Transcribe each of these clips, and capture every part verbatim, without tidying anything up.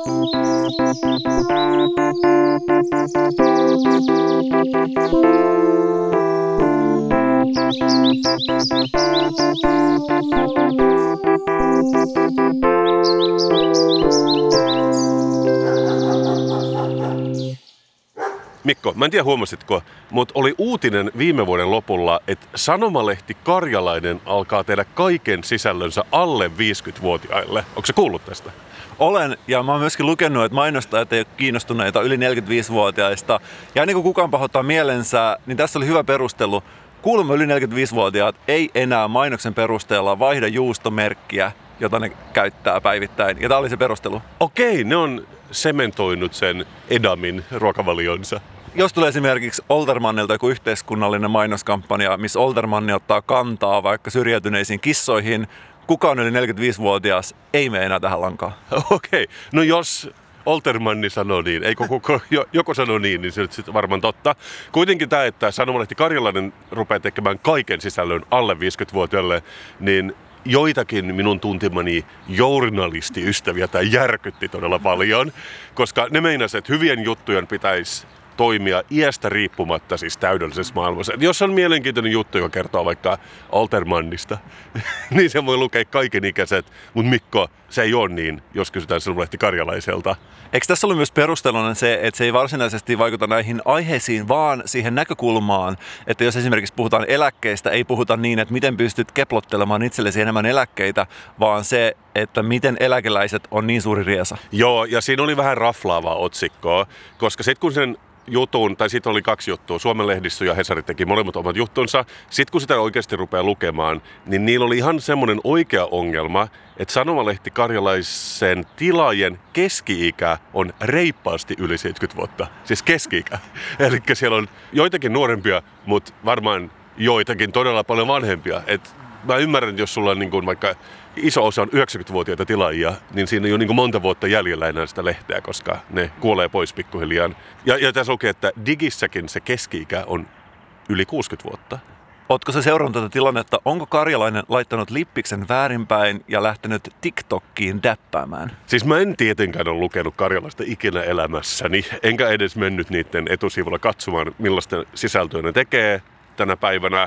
Mikko, mä en tiedä huomasitko, mutta oli uutinen viime vuoden lopulla, että sanomalehti Karjalainen alkaa tehdä kaiken sisällönsä alle viisikymmentävuotiaille. Onko se kuullut tästä? Olen, ja mä oon myöskin lukenut, että mainostajat ei ole kiinnostuneita yli neljäkymmentäviisivuotiaista. Ja ennen kuin kukaan pahoittaa mielensä, niin tässä oli hyvä perustelu. Kuulemma yli neljäkymmentäviisivuotiaat ei enää mainoksen perusteella vaihda juustomerkkiä, jota ne käyttää päivittäin. Ja tää oli se perustelu. Okei, ne on sementoinut sen Edamin ruokavalionsa. Jos tulee esimerkiksi Oltermannilta joku yhteiskunnallinen mainoskampanja, missä Oltermanni ottaa kantaa vaikka syrjäytyneisiin kissoihin, kukaan yli neljäkymmentäviisivuotias ei mene enää tähän lankaan. Okei, no jos Oltermanni sanoo niin, ei koko, joko sanoo niin, niin se on sitten varmaan totta. Kuitenkin tämä, että sanomalehti Karjalainen rupeaa tekemään kaiken sisällön alle viisikymmentävuotiaille, niin joitakin minun tuntemani journalistiystäviä tai järkytti todella paljon, koska ne meinasivat, että hyvien juttujen pitäisi toimia iästä riippumatta siis täydellisessä maailmassa. Et jos on mielenkiintoinen juttu, joka kertoo vaikka Oltermannista, niin se voi lukea kaikenikäiset, mutta Mikko, se ei ole niin, jos kysytään sanomalehti Karjalaiselta. Eikö tässä ollut myös perusteluna se, että se ei varsinaisesti vaikuta näihin aiheisiin, vaan siihen näkökulmaan, että jos esimerkiksi puhutaan eläkkeistä, ei puhuta niin, että miten pystyt keplottelemaan itsellesi enemmän eläkkeitä, vaan se, että miten eläkeläiset on niin suuri riesa. Joo, ja siinä oli vähän raflaavaa otsikkoa, koska sitten kun sen jutun, tai siitä oli kaksi juttua, Suomen lehdistö ja Hesari teki molemmat omat juttunsa. Sitten kun sitä oikeasti rupeaa lukemaan, niin niillä oli ihan semmoinen oikea ongelma, että sanomalehti Karjalaisen tilaajien keski-ikä on reippaasti yli seitsemänkymmentä vuotta. Siis keski-ikä. Eli siellä on joitakin nuorempia, mutta varmaan joitakin todella paljon vanhempia. Et mä ymmärrän, että jos sulla on niin kuin vaikka iso osa on yhdeksänkymmentävuotiaita tilaajia, niin siinä ei ole niin monta vuotta jäljellä enää sitä lehteä, koska ne kuolee pois pikkuhiljaa. Ja, ja tässä lukee, että digissäkin se keski-ikä on yli kuusikymmentä vuotta. Ootko se seurannut tätä tilannetta? Onko Karjalainen laittanut lippiksen väärinpäin ja lähtenyt TikTokkiin däppäämään? Siis mä en tietenkään ole lukenut Karjalaista ikinä elämässäni, enkä edes mennyt niiden etusivulla katsomaan, millaista sisältöä ne tekee tänä päivänä,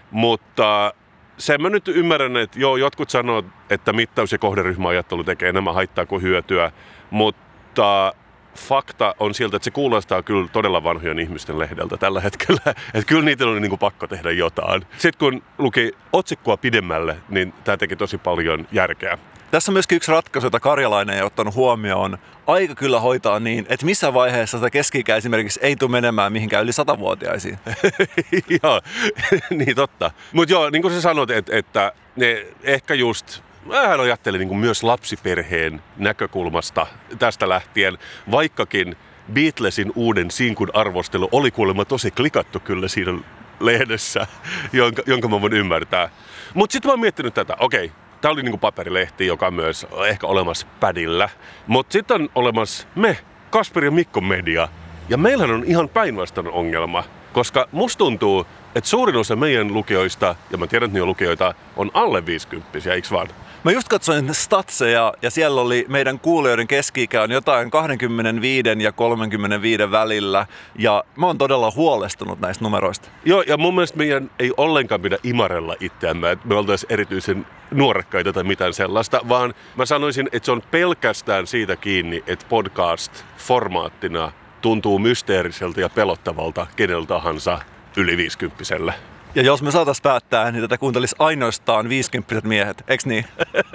mutta sen mä nyt ymmärrän, että joo, jotkut sanoo, että mittaus- ja kohderyhmäajattelu tekee enemmän haittaa kuin hyötyä, mutta fakta on siltä, että se kuulostaa kyllä todella vanhojen ihmisten lehdeltä tällä hetkellä. Että kyllä niitä oli niinku pakko tehdä jotain. Sitten kun luki otsikkoa pidemmälle, niin tämä teki tosi paljon järkeä. Tässä on myöskin yksi ratkaisu, jota Karjalainen ei ottanut huomioon. Aika kyllä hoitaa niin, että missä vaiheessa sitä keski-ikä esimerkiksi ei tule menemään mihinkään yli satavuotiaisiin. Joo, niin totta. Mutta joo, niin kuin sä sanot, että, että ne ehkä just vähän ajattelin niin kuin myös lapsiperheen näkökulmasta tästä lähtien, vaikkakin Beatlesin uuden sinkun arvostelu oli kuulemma tosi klikattu kyllä siinä lehdessä, jonka, jonka mä voin ymmärtää. Mutta sitten mä oon miettinyt tätä, okei. Tämä oli niinku paperilehti, joka on myös ehkä olemassa pädillä. Mutta sitten on olemassa me, Kasper ja Mikko Media. Ja meillähän on ihan päinvastainen ongelma. Koska musta tuntuu, että suurin osa meidän lukijoista, ja mä tiedän, että ne on lukijoita, on alle viisikymppisiä, eikö vaan? Mä just katsoin statseja ja siellä oli meidän kuulijoiden keski-ikä on jotain kaksikymmentäviisi ja kolmekymmentäviisi välillä. Ja mä oon todella huolestunut näistä numeroista. Joo, ja mun mielestä meidän ei ollenkaan pidä imarella itseämme, että me oltaisiin erityisen nuorekkaita tai mitään sellaista, vaan mä sanoisin, että se on pelkästään siitä kiinni, että podcast-formaattina tuntuu mysteeriseltä ja pelottavalta kenellä tahansa yli viisikymppiselle. Ja jos me saatais päättää, niin tätä kuuntelisi ainoastaan viisikymppiset miehet, eiks niin?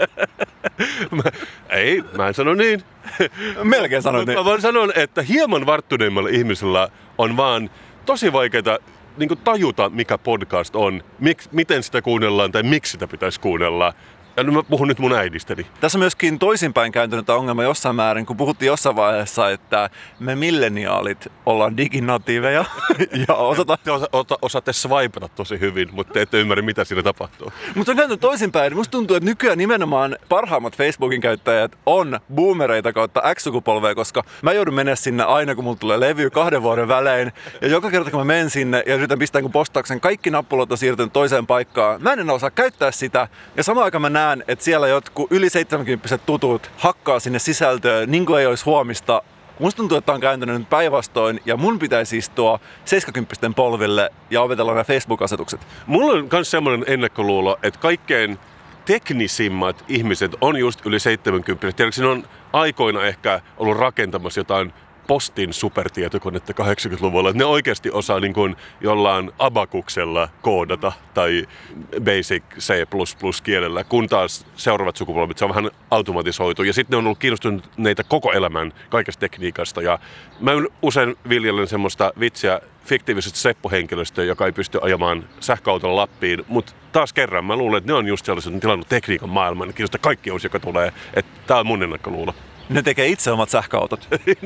mä, ei, mä en sano niin. Melkein sanoit niin. Mä vaan sanon, että hieman varttuneimmalla ihmisellä on vaan tosi vaikeaa niin kuin tajuta, mikä podcast on, mik, miten sitä kuunnellaan tai miksi sitä pitäisi kuunnella. Ja nyt mä puhun nyt mun äidistäni. Tässä on myöskin toisinpäin kääntynyt ongelma jossain määrin, kun puhuttiin jossain vaiheessa, että me milleniaalit ollaan diginatiiveja ja osata... Te osa, osa, osaatte swipata tosi hyvin, mutta te ette ymmärrä, mitä siinä tapahtuu. Mutta on kääntynyt toisinpäin. Musta tuntuu, että nykyään nimenomaan parhaimmat Facebookin käyttäjät on boomereita kautta X-sukupolvea, koska mä joudun mennä sinne aina, kun mulla tulee levy kahden vuoden välein. Ja joka kerta, kun mä menen sinne ja yritän pistää postauksen, kaikki nappulat on siirtynyt toiseen paikkaan. Mä en enää osaa käyttää sitä ja samaan aikaan mä näen, näen, että siellä jotkut yli seitsemänkymppiset tutut hakkaa sinne sisältöön, niin kuin ei olisi huomista. Musta tuntuu, että on kääntynyt nyt päinvastoin ja mun pitäisi istua seitsemänkymppisten polville ja opetella nämä Facebook-asetukset. Mulla on myös semmoinen ennakkoluulo, että kaikkein teknisimmat ihmiset on just yli seitsemänkymmentä. Tiedätkö, ne on aikoina ehkä ollut rakentamassa jotain postin supertietokonetta kahdeksankymmentäluvulla, että ne oikeasti osaa niin kuin jollain abakuksella koodata tai basic C plus plus kielellä, kun taas seuraavat sukupolvet, se on vähän automatisoitu. Ja sitten ne on ollut kiinnostuneita koko elämän kaikesta tekniikasta. Ja mä usein viljelen semmoista vitsiä fiktiivisestä seppohenkilöstöä, joka ei pysty ajamaan sähköautolla Lappiin, mutta taas kerran mä luulen, että ne on just sellaiset, että tilannut tekniikan maailman, ne kiinnostaa kaikki uusi, joka tulee. Että tää on mun ennakkoluulo. Ne tekee itse omat sähköautot.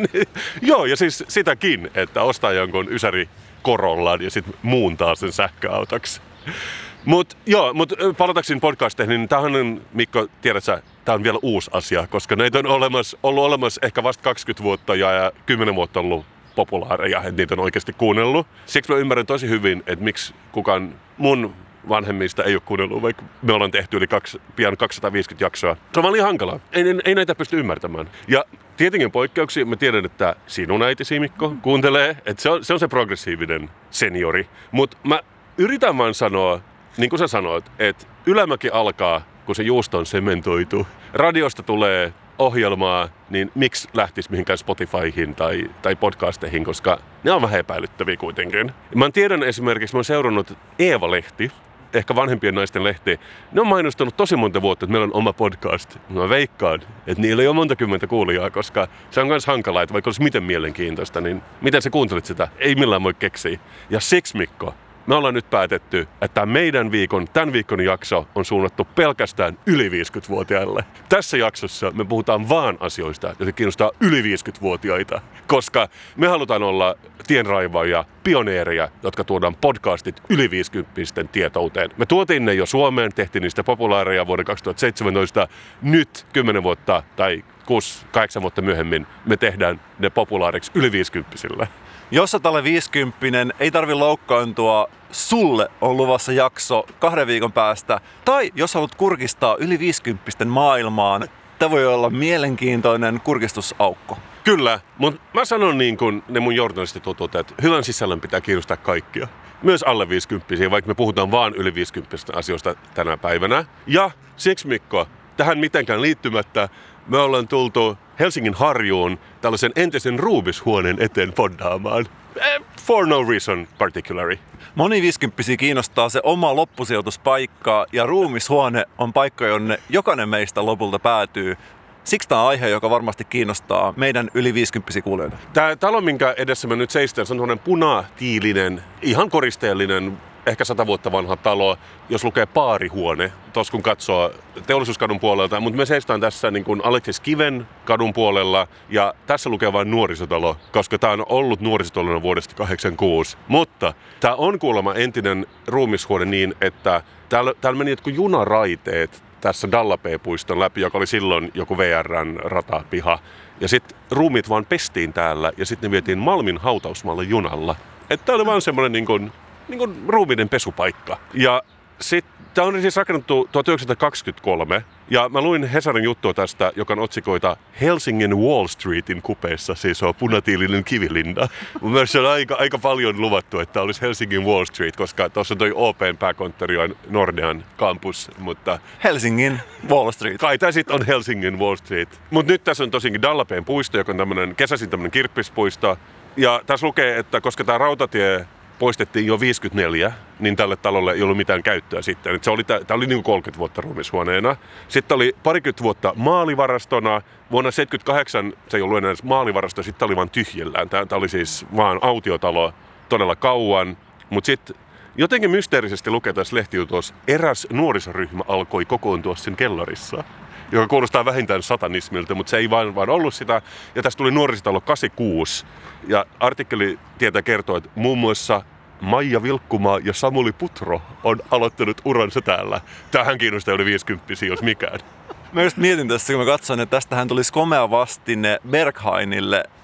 Joo, ja siis sitäkin, että ostaa jonkun Ysäri Corollan ja sitten muuntaa sen sähköautoksi. Mutta joo, mut palatakseni podcasteihin, niin tämähän on, Mikko, tiedät sä, tää on vielä uusi asia, koska näitä on olemassa, ollut olemassa ehkä vasta kaksikymmentä vuotta ja, ja kymmenen vuotta on ollut populaareja, että niitä on oikeasti kuunnellut. Siksi mä ymmärrän tosi hyvin, että miksi kukaan mun vanhemmista ei ole kuunnellut, vaikka me ollaan tehty yli kaksi, pian kaksisataaviisikymmentä jaksoa. Se on vaan liian hankalaa. Ei, ei, ei näitä pysty ymmärtämään. Ja tietenkin poikkeuksia. Mä tiedän, että sinun äitisi Mikko kuuntelee, että se on se, on se progressiivinen seniori. Mutta mä yritän vaan sanoa, niin kuin sä sanoit, että ylämäki alkaa, kun se juusto on sementoitu. Radiosta tulee ohjelmaa, niin miksi lähtisi mihinkään Spotifyhin tai, tai podcasteihin, koska ne on vähän epäilyttäviä kuitenkin. Mä tiedän esimerkiksi, mä oon seurannut Eeva-lehti, ehkä vanhempien naisten lehti. Ne on mainostanut tosi monta vuotta, että meillä on oma podcast. Mä veikkaan, että niillä ei ole monta kymmentä kuulijaa, koska se on myös hankalaa, että vaikka olisi miten mielenkiintoista, niin miten sä kuuntelit sitä? Ei millään voi keksiä. Ja siksi, Mikko, me ollaan nyt päätetty, että meidän viikon, tämän viikon jakso on suunnattu pelkästään yli viisikymmentävuotiaille. Tässä jaksossa me puhutaan vaan asioista, jotka kiinnostaa yli viisikymmentävuotiaita, koska me halutaan olla tienraivaajia, pioneereja, jotka tuodaan podcastit yli viisikymppisten tietouteen. Me tuotiin ne jo Suomeen, tehtiin niistä populaareja vuoden kaksituhattaseitsemäntoista. Nyt kymmenen vuotta tai kuusi kahdeksan vuotta myöhemmin me tehdään ne populaariksi yli viisikymppisille. Jos sä alle viisikymppinen, ei tarvi loukkaantua, sulle on luvassa jakso kahden viikon päästä. Tai jos haluat kurkistaa yli viisikymppisten maailmaan, tämä voi olla mielenkiintoinen kurkistusaukko. Kyllä, mutta mä sanon niin kuin ne mun journalistitutut, että hyvän sisällön pitää kiinnostaa kaikkia. Myös alle viisikymppisiä, vaikka me puhutaan vaan yli viisikymppisten asioista tänä päivänä. Ja siksi, Mikko, tähän mitenkään liittymättä, me ollaan tultu Helsingin Harjuun tällaisen entisen ruumishuoneen eteen poddaamaan. For no reason particularly. Moni viisikymppisiä kiinnostaa se oma loppusijoituspaikka ja ruumishuone on paikka, jonne jokainen meistä lopulta päätyy. Siksi tämä on aihe, joka varmasti kiinnostaa meidän yli viisikymppisiä kuulijoita. Tämä talo, minkä edessä me nyt seistään, se on tuollainen punatiilinen, ihan koristeellinen, ehkä sata vuotta vanha talo, jos lukee paarihuone, tuossa kun katsoo Teollisuuskadun puolelta, mutta me seistään tässä niin kuin Aleksis Kiven kadun puolella, ja tässä lukee vain nuorisotalo, koska tämä on ollut nuorisotalona vuodesta kahdeksankymmentäkuusi. Mutta tämä on kuulemma entinen ruumishuone niin, että täällä, täällä meni jotkut junaraiteet tässä Dallapee-puiston läpi, joka oli silloin joku V R:n ratapiha. Ja sitten ruumiit vaan pestiin täällä, ja sitten ne vietiin Malmin hautausmaalle junalla. Että tää oli vaan semmoinen niin kuin niin kuin ruumiiden pesupaikka. Ja sitten tämä on siis rakennettu tuhatyhdeksänsataakaksikymmentäkolme. Ja mä luin Hesarin juttua tästä, joka on otsikoita Helsingin Wall Streetin kupeessa, siis on punatiilinen kivilinna. Mun mielestä se on aika, aika paljon luvattu, että olisi Helsingin Wall Street, koska tuossa toi O P:n pääkonttori on Nordean campus, mutta Helsingin Wall Street. Kai tää sit on Helsingin Wall Street. Mutta nyt tässä on tosinkin Dallapeen puisto, joka on tämmönen kesäisin tämmönen kirppispuisto. Ja tässä lukee, että koska tää rautatie poistettiin jo viisikymmentäneljä, niin tälle talolle ei ollut mitään käyttöä sitten. Se oli, tämä oli niin kuin kolmekymmentä vuotta ruumishuoneena. Sitten oli parikymmentä vuotta maalivarastona. Vuonna seitsemänkymmentäkahdeksan se ei ollut enää maalivarasto, sitten oli vaan tyhjillään. Tämä, tämä oli siis vaan autiotalo todella kauan. Mutta sitten jotenkin mysteerisesti lukee tässä lehtijutussa, eräs nuorisoryhmä alkoi kokoontua sen kellarissa, joka kuulostaa vähintään satanismilta, mutta se ei vaan, vaan ollut sitä. Ja tästä tuli nuorisotalo kahdeksankymmentäkuusi. Ja artikkeli tietää kertoo, että muun muassa Maija Vilkkumaa ja Samuli Putro on aloittanut uransa täällä. Tähän kiinnostaa yli viisikymppisiä, jos mikään. Mä just mietin tässä, kun mä katsoin, että tästähän tulisi komea vastine Berghainille.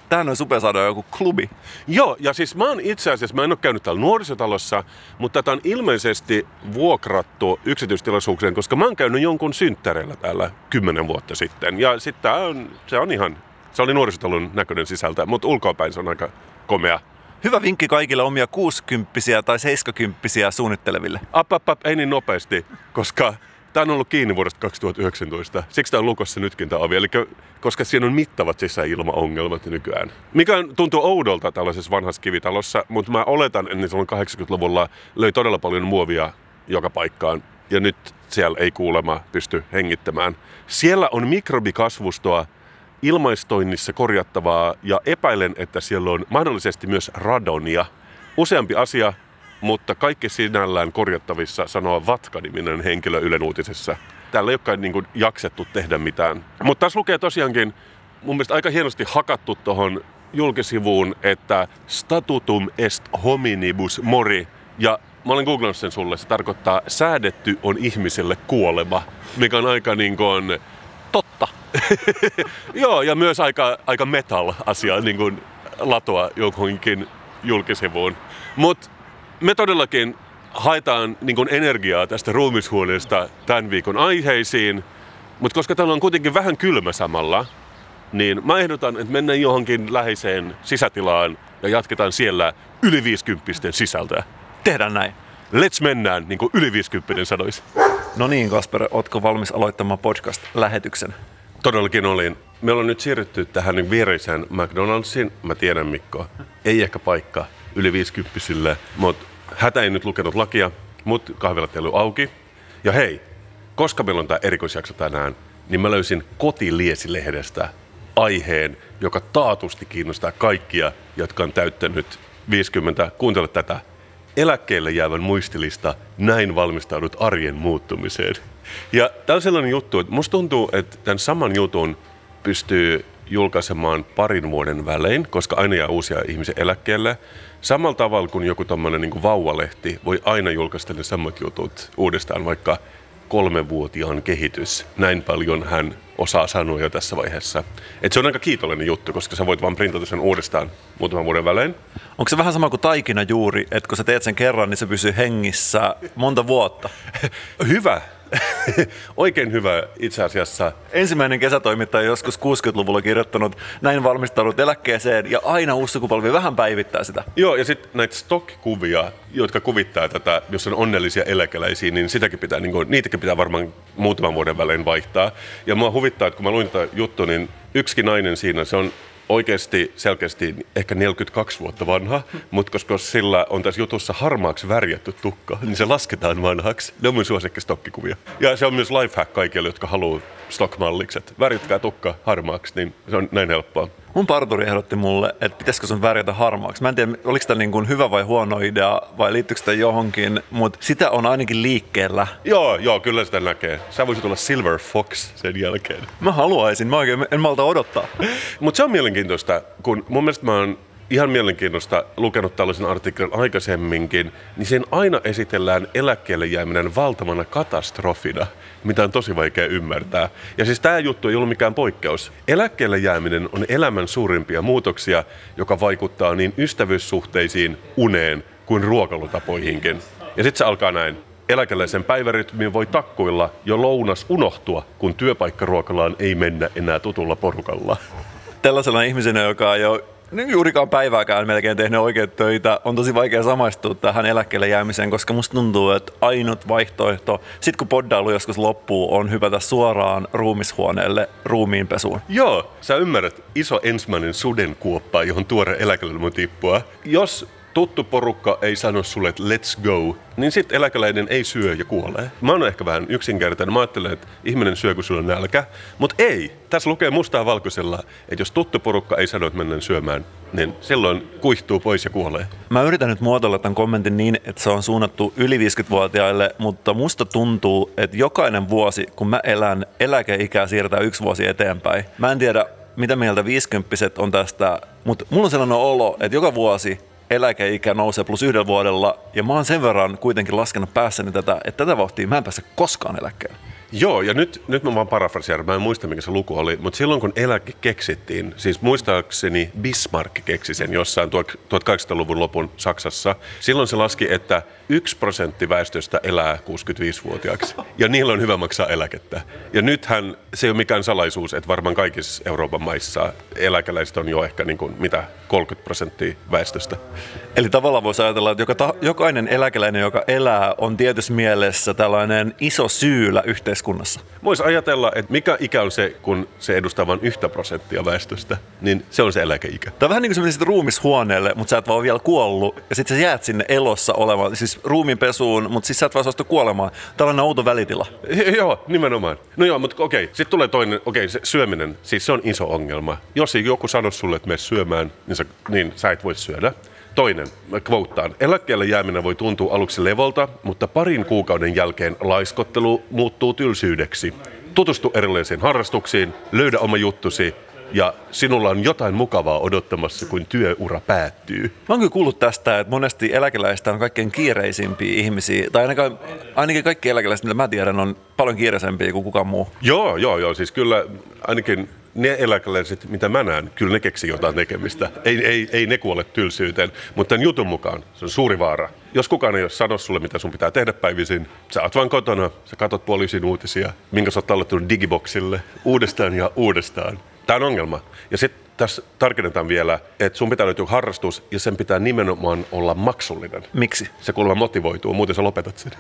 tähän on upea saada joku klubi. Joo, ja siis mä oon itse asiassa, mä en ole käynyt täällä nuorisotalossa, mutta tätä on ilmeisesti vuokrattu yksityistilaisuuksien, koska mä oon käynyt jonkun synttäreillä täällä kymmenen vuotta sitten. Ja sitten on, se on ihan, se oli nuorisotalon näköinen sisältä, mutta ulkoapäin se on aika komea. Hyvä vinkki kaikille omia kuusikymppisiä tai seitsemänkymppisiä suunnitteleville. Ap, ap, ap, ei niin nopeasti, koska tää on ollut kiinni vuodesta kaksituhattayhdeksäntoista. Siksi tää on lukossa nytkin tää ovi. Eli koska siinä on mittavat sisäilmaongelmat nykyään. Mikä tuntuu oudolta tällaisessa vanhassa kivitalossa, mutta mä oletan, että silloin kahdeksankymmentäluvulla löi todella paljon muovia joka paikkaan. Ja nyt siellä ei kuulemma pysty hengittämään. Siellä on mikrobikasvustoa, ilmaistoinnissa korjattavaa ja epäilen, että siellä on mahdollisesti myös radonia. Useampi asia, mutta kaikki sinällään korjattavissa, sanoo Vatka-niminen henkilö Ylen uutisessa. Täällä ei olekaan niin kuin jaksettu tehdä mitään. Mutta tässä lukee tosiaankin mun mielestä aika hienosti hakattu tuohon julkisivuun, että statutum est hominibus mori. Ja mä olen googlannut sen sulle, se tarkoittaa säädetty on ihmiselle kuolema, mikä on aika niin kuin totta. Joo, ja myös aika, aika metal-asia niin kuin latoa johonkin julkisivuun. Mutta me todellakin haetaan niin kuin energiaa tästä ruumishuoneesta tämän viikon aiheisiin, mutta koska täällä on kuitenkin vähän kylmä samalla, niin mä ehdotan, että mennään johonkin läheiseen sisätilaan ja jatketaan siellä yli viisikymppisten sisältä. Tehdään näin. Let's mennään, niin kuin yli viisikymppinen sanoisi. No niin, Kasper, ootko valmis aloittamaan podcast-lähetyksen? Todellakin olin. Me ollaan nyt siirrytty tähän viereiseen McDonald'siin. Mä tiedän, Mikko, ei ehkä paikka yli viisikymppisille, mutta hätä ei nyt lukenut lakia, mutta kahvilat ei ollut auki. Ja hei, koska meillä on tää erikoisjakso tänään, niin mä löysin Kotiliesi-lehdestä aiheen, joka taatusti kiinnostaa kaikkia, jotka on täyttänyt viisikymmentä. Kuuntele tätä. Eläkkeelle jäävän muistilista, näin valmistaudut arjen muuttumiseen. Ja tää on sellainen juttu, että musta tuntuu, että tämän saman jutun pystyy julkaisemaan parin vuoden välein, koska aina jää uusia ihmisiä eläkkeelle. Samalla tavalla kuin joku tommonen niin kuin vauvalehti voi aina julkaista ne samat jutut uudestaan, vaikka kolmevuotiaan kehitys. Näin paljon hän osaa sanoa jo tässä vaiheessa. Et se on aika kiitollinen juttu, koska sä voit vaan printata sen uudestaan muutaman vuoden välein. Onko se vähän sama kuin taikina juuri, että kun sä teet sen kerran, niin se pysyy hengissä monta vuotta? Hyvä. Oikein hyvä itse asiassa. Ensimmäinen kesätoimittaja joskus kuusikymmentäluvulla kirjoittanut, näin valmistaudut eläkkeeseen, ja aina uusi sukupolvi vähän päivittää sitä. Joo, ja sitten näitä stock-kuvia, jotka kuvittaa tätä, jos on onnellisia eläkeläisiä, niin sitäkin pitää, niin kuin, niitäkin pitää varmaan muutaman vuoden välein vaihtaa. Ja mua huvittaa, että kun mä luin tätä juttua, niin yksikin nainen siinä, se on oikeasti selkeästi ehkä neljäkymmentäkaksi vuotta vanha, mutta koska sillä on tässä jutussa harmaaksi värjätty tukka, niin se lasketaan vanhaksi. Ne on mun suosikki stokkikuvia. Ja se on myös lifehack kaikille, jotka haluaa stock-mallikset. Värjätkää tukka harmaaksi, niin se on näin helppoa. Mun parturi ehdotti mulle, että pitäisikö sun värjätä harmaaksi. Mä en tiedä, oliko tämä niin kuin hyvä vai huono idea vai liittyykö sitä johonkin, mutta sitä on ainakin liikkeellä. Joo, joo, kyllä sitä näkee. Sä voisit olla Silver Fox sen jälkeen. Mä haluaisin, mä oikein en malta odottaa. Mutta se on mielenkiintoista, kun mun mielestä mä oon ihan mielenkiintoista lukenut tällaisen artikkelin aikaisemminkin, niin sen aina esitellään eläkkeelle jääminen valtavana katastrofina, mitä on tosi vaikea ymmärtää. Ja siis tämä juttu ei ollut mikään poikkeus. Eläkkeelle jääminen on elämän suurimpia muutoksia, joka vaikuttaa niin ystävyyssuhteisiin, uneen kuin ruokailutapoihinkin. Ja sitten se alkaa näin. Eläkeläisen päivärytmiin voi takkuilla jo lounas unohtua, kun työpaikkaruokalaan ei mennä enää tutulla porukalla. Tällaisella ihmisenä, joka ei ole juurikaan päivääkään melkein tehnyt oikeat töitä, on tosi vaikea samaistua tähän eläkkeelle jäämiseen, koska musta tuntuu, että ainut vaihtoehto, sit kun poddailu joskus loppuu, on hypätä suoraan ruumishuoneelle ruumiinpesuun. Joo, sä ymmärrät iso ensimmäinen sudenkuoppa, johon tuore eläkeläinen voi tippua. Jos tuttu porukka ei sano sulle, että let's go, niin sitten eläkeläinen ei syö ja kuolee. Mä oon ehkä vähän yksinkertainen. Mä ajattelen, että ihminen syö, kun sulla on nälkä. Mutta ei. Tässä lukee mustaa valkoisella, että jos tuttu porukka ei sano, että mennään syömään, niin silloin kuihtuu pois ja kuolee. Mä yritän nyt muotoilla tämän kommentin niin, että se on suunnattu yli viisikymmentävuotiaille, mutta musta tuntuu, että jokainen vuosi, kun mä elän, eläkeikää siirtää yksi vuosi eteenpäin. Mä en tiedä, mitä mieltä viisikymppiset on tästä, mutta mulla on sellainen olo, että joka vuosi eläkeikä nousee plus yhdellä vuodella, ja mä oon sen verran kuitenkin laskenut päässäni tätä, että tätä vauhtia mä en pääse koskaan eläkkeelle. Joo, ja nyt, nyt mä vaan parafraseeran, mä en muista mikä se luku oli, mutta silloin kun eläke keksittiin, siis muistaakseni Bismarck keksi sen jossain tuhatkahdeksansataaluvun lopun Saksassa, silloin se laski, että yksi prosentti väestöstä elää kuusikymmentäviisivuotiaaksi, ja niillä on hyvä maksaa eläkettä. Ja nythän se ei ole mikään salaisuus, että varmaan kaikissa Euroopan maissa eläkeläiset on jo ehkä niin kuin, mitä, kolmekymmentä prosenttia väestöstä. Eli tavallaan voisi ajatella, että joka ta- jokainen eläkeläinen, joka elää, on tietyssä mielessä tällainen iso syylä yhteiskunnassa. Voisi ajatella, että mikä ikä on se, kun se edustaa vain yhtä prosenttia väestöstä, niin se on se eläkeikä. Tämä on vähän niin kuin sä menisit ruumishuoneelle, mutta sä et vaan vielä kuollut, ja sitten sä jäät sinne elossa olemaan, siis ruumiinpesuun, mutta siis sä et vaan suostu kuolemaan. Tällainen outo välitila. Joo, nimenomaan. No joo, mutta okei, sitten tulee toinen, okei, se syöminen, siis se on iso ongelma. Jos joku sanoo sulle, että mene syömään, niin sä, niin sä et voi syödä. Toinen, mä kvouttaan. Eläkkeelle jääminen voi tuntua aluksi levolta, mutta parin kuukauden jälkeen laiskottelu muuttuu tylsyydeksi. Tutustu erilaisiin harrastuksiin, löydä oma juttusi ja sinulla on jotain mukavaa odottamassa, kun työura päättyy. Mä oon kyllä kuullut tästä, että monesti eläkeläistä on kaikkein kiireisimpiä ihmisiä, tai ainakin, ainakin kaikki eläkeläiset, mitä mä tiedän, on paljon kiireisempiä kuin kukaan muu. Joo, joo, joo. Siis kyllä ainakin ne eläkeläiset, mitä mä näen, kyllä ne keksii jotain tekemistä. Ei, ei, ei ne kuole tylsyyteen, mutta tämän jutun mukaan se on suuri vaara. Jos kukaan ei ole sano sulle, mitä sun pitää tehdä päivisin, sä oot vaan kotona, sä katot poliisin uutisia, minkä sä oot tallettunut digiboksille uudestaan ja uudestaan. Tämä on ongelma. Ja sitten tässä tarkennetaan vielä, että sun pitää löytyä harrastus ja sen pitää nimenomaan olla maksullinen. Miksi? Se kuulemma motivoituu, muuten sä lopetat sen.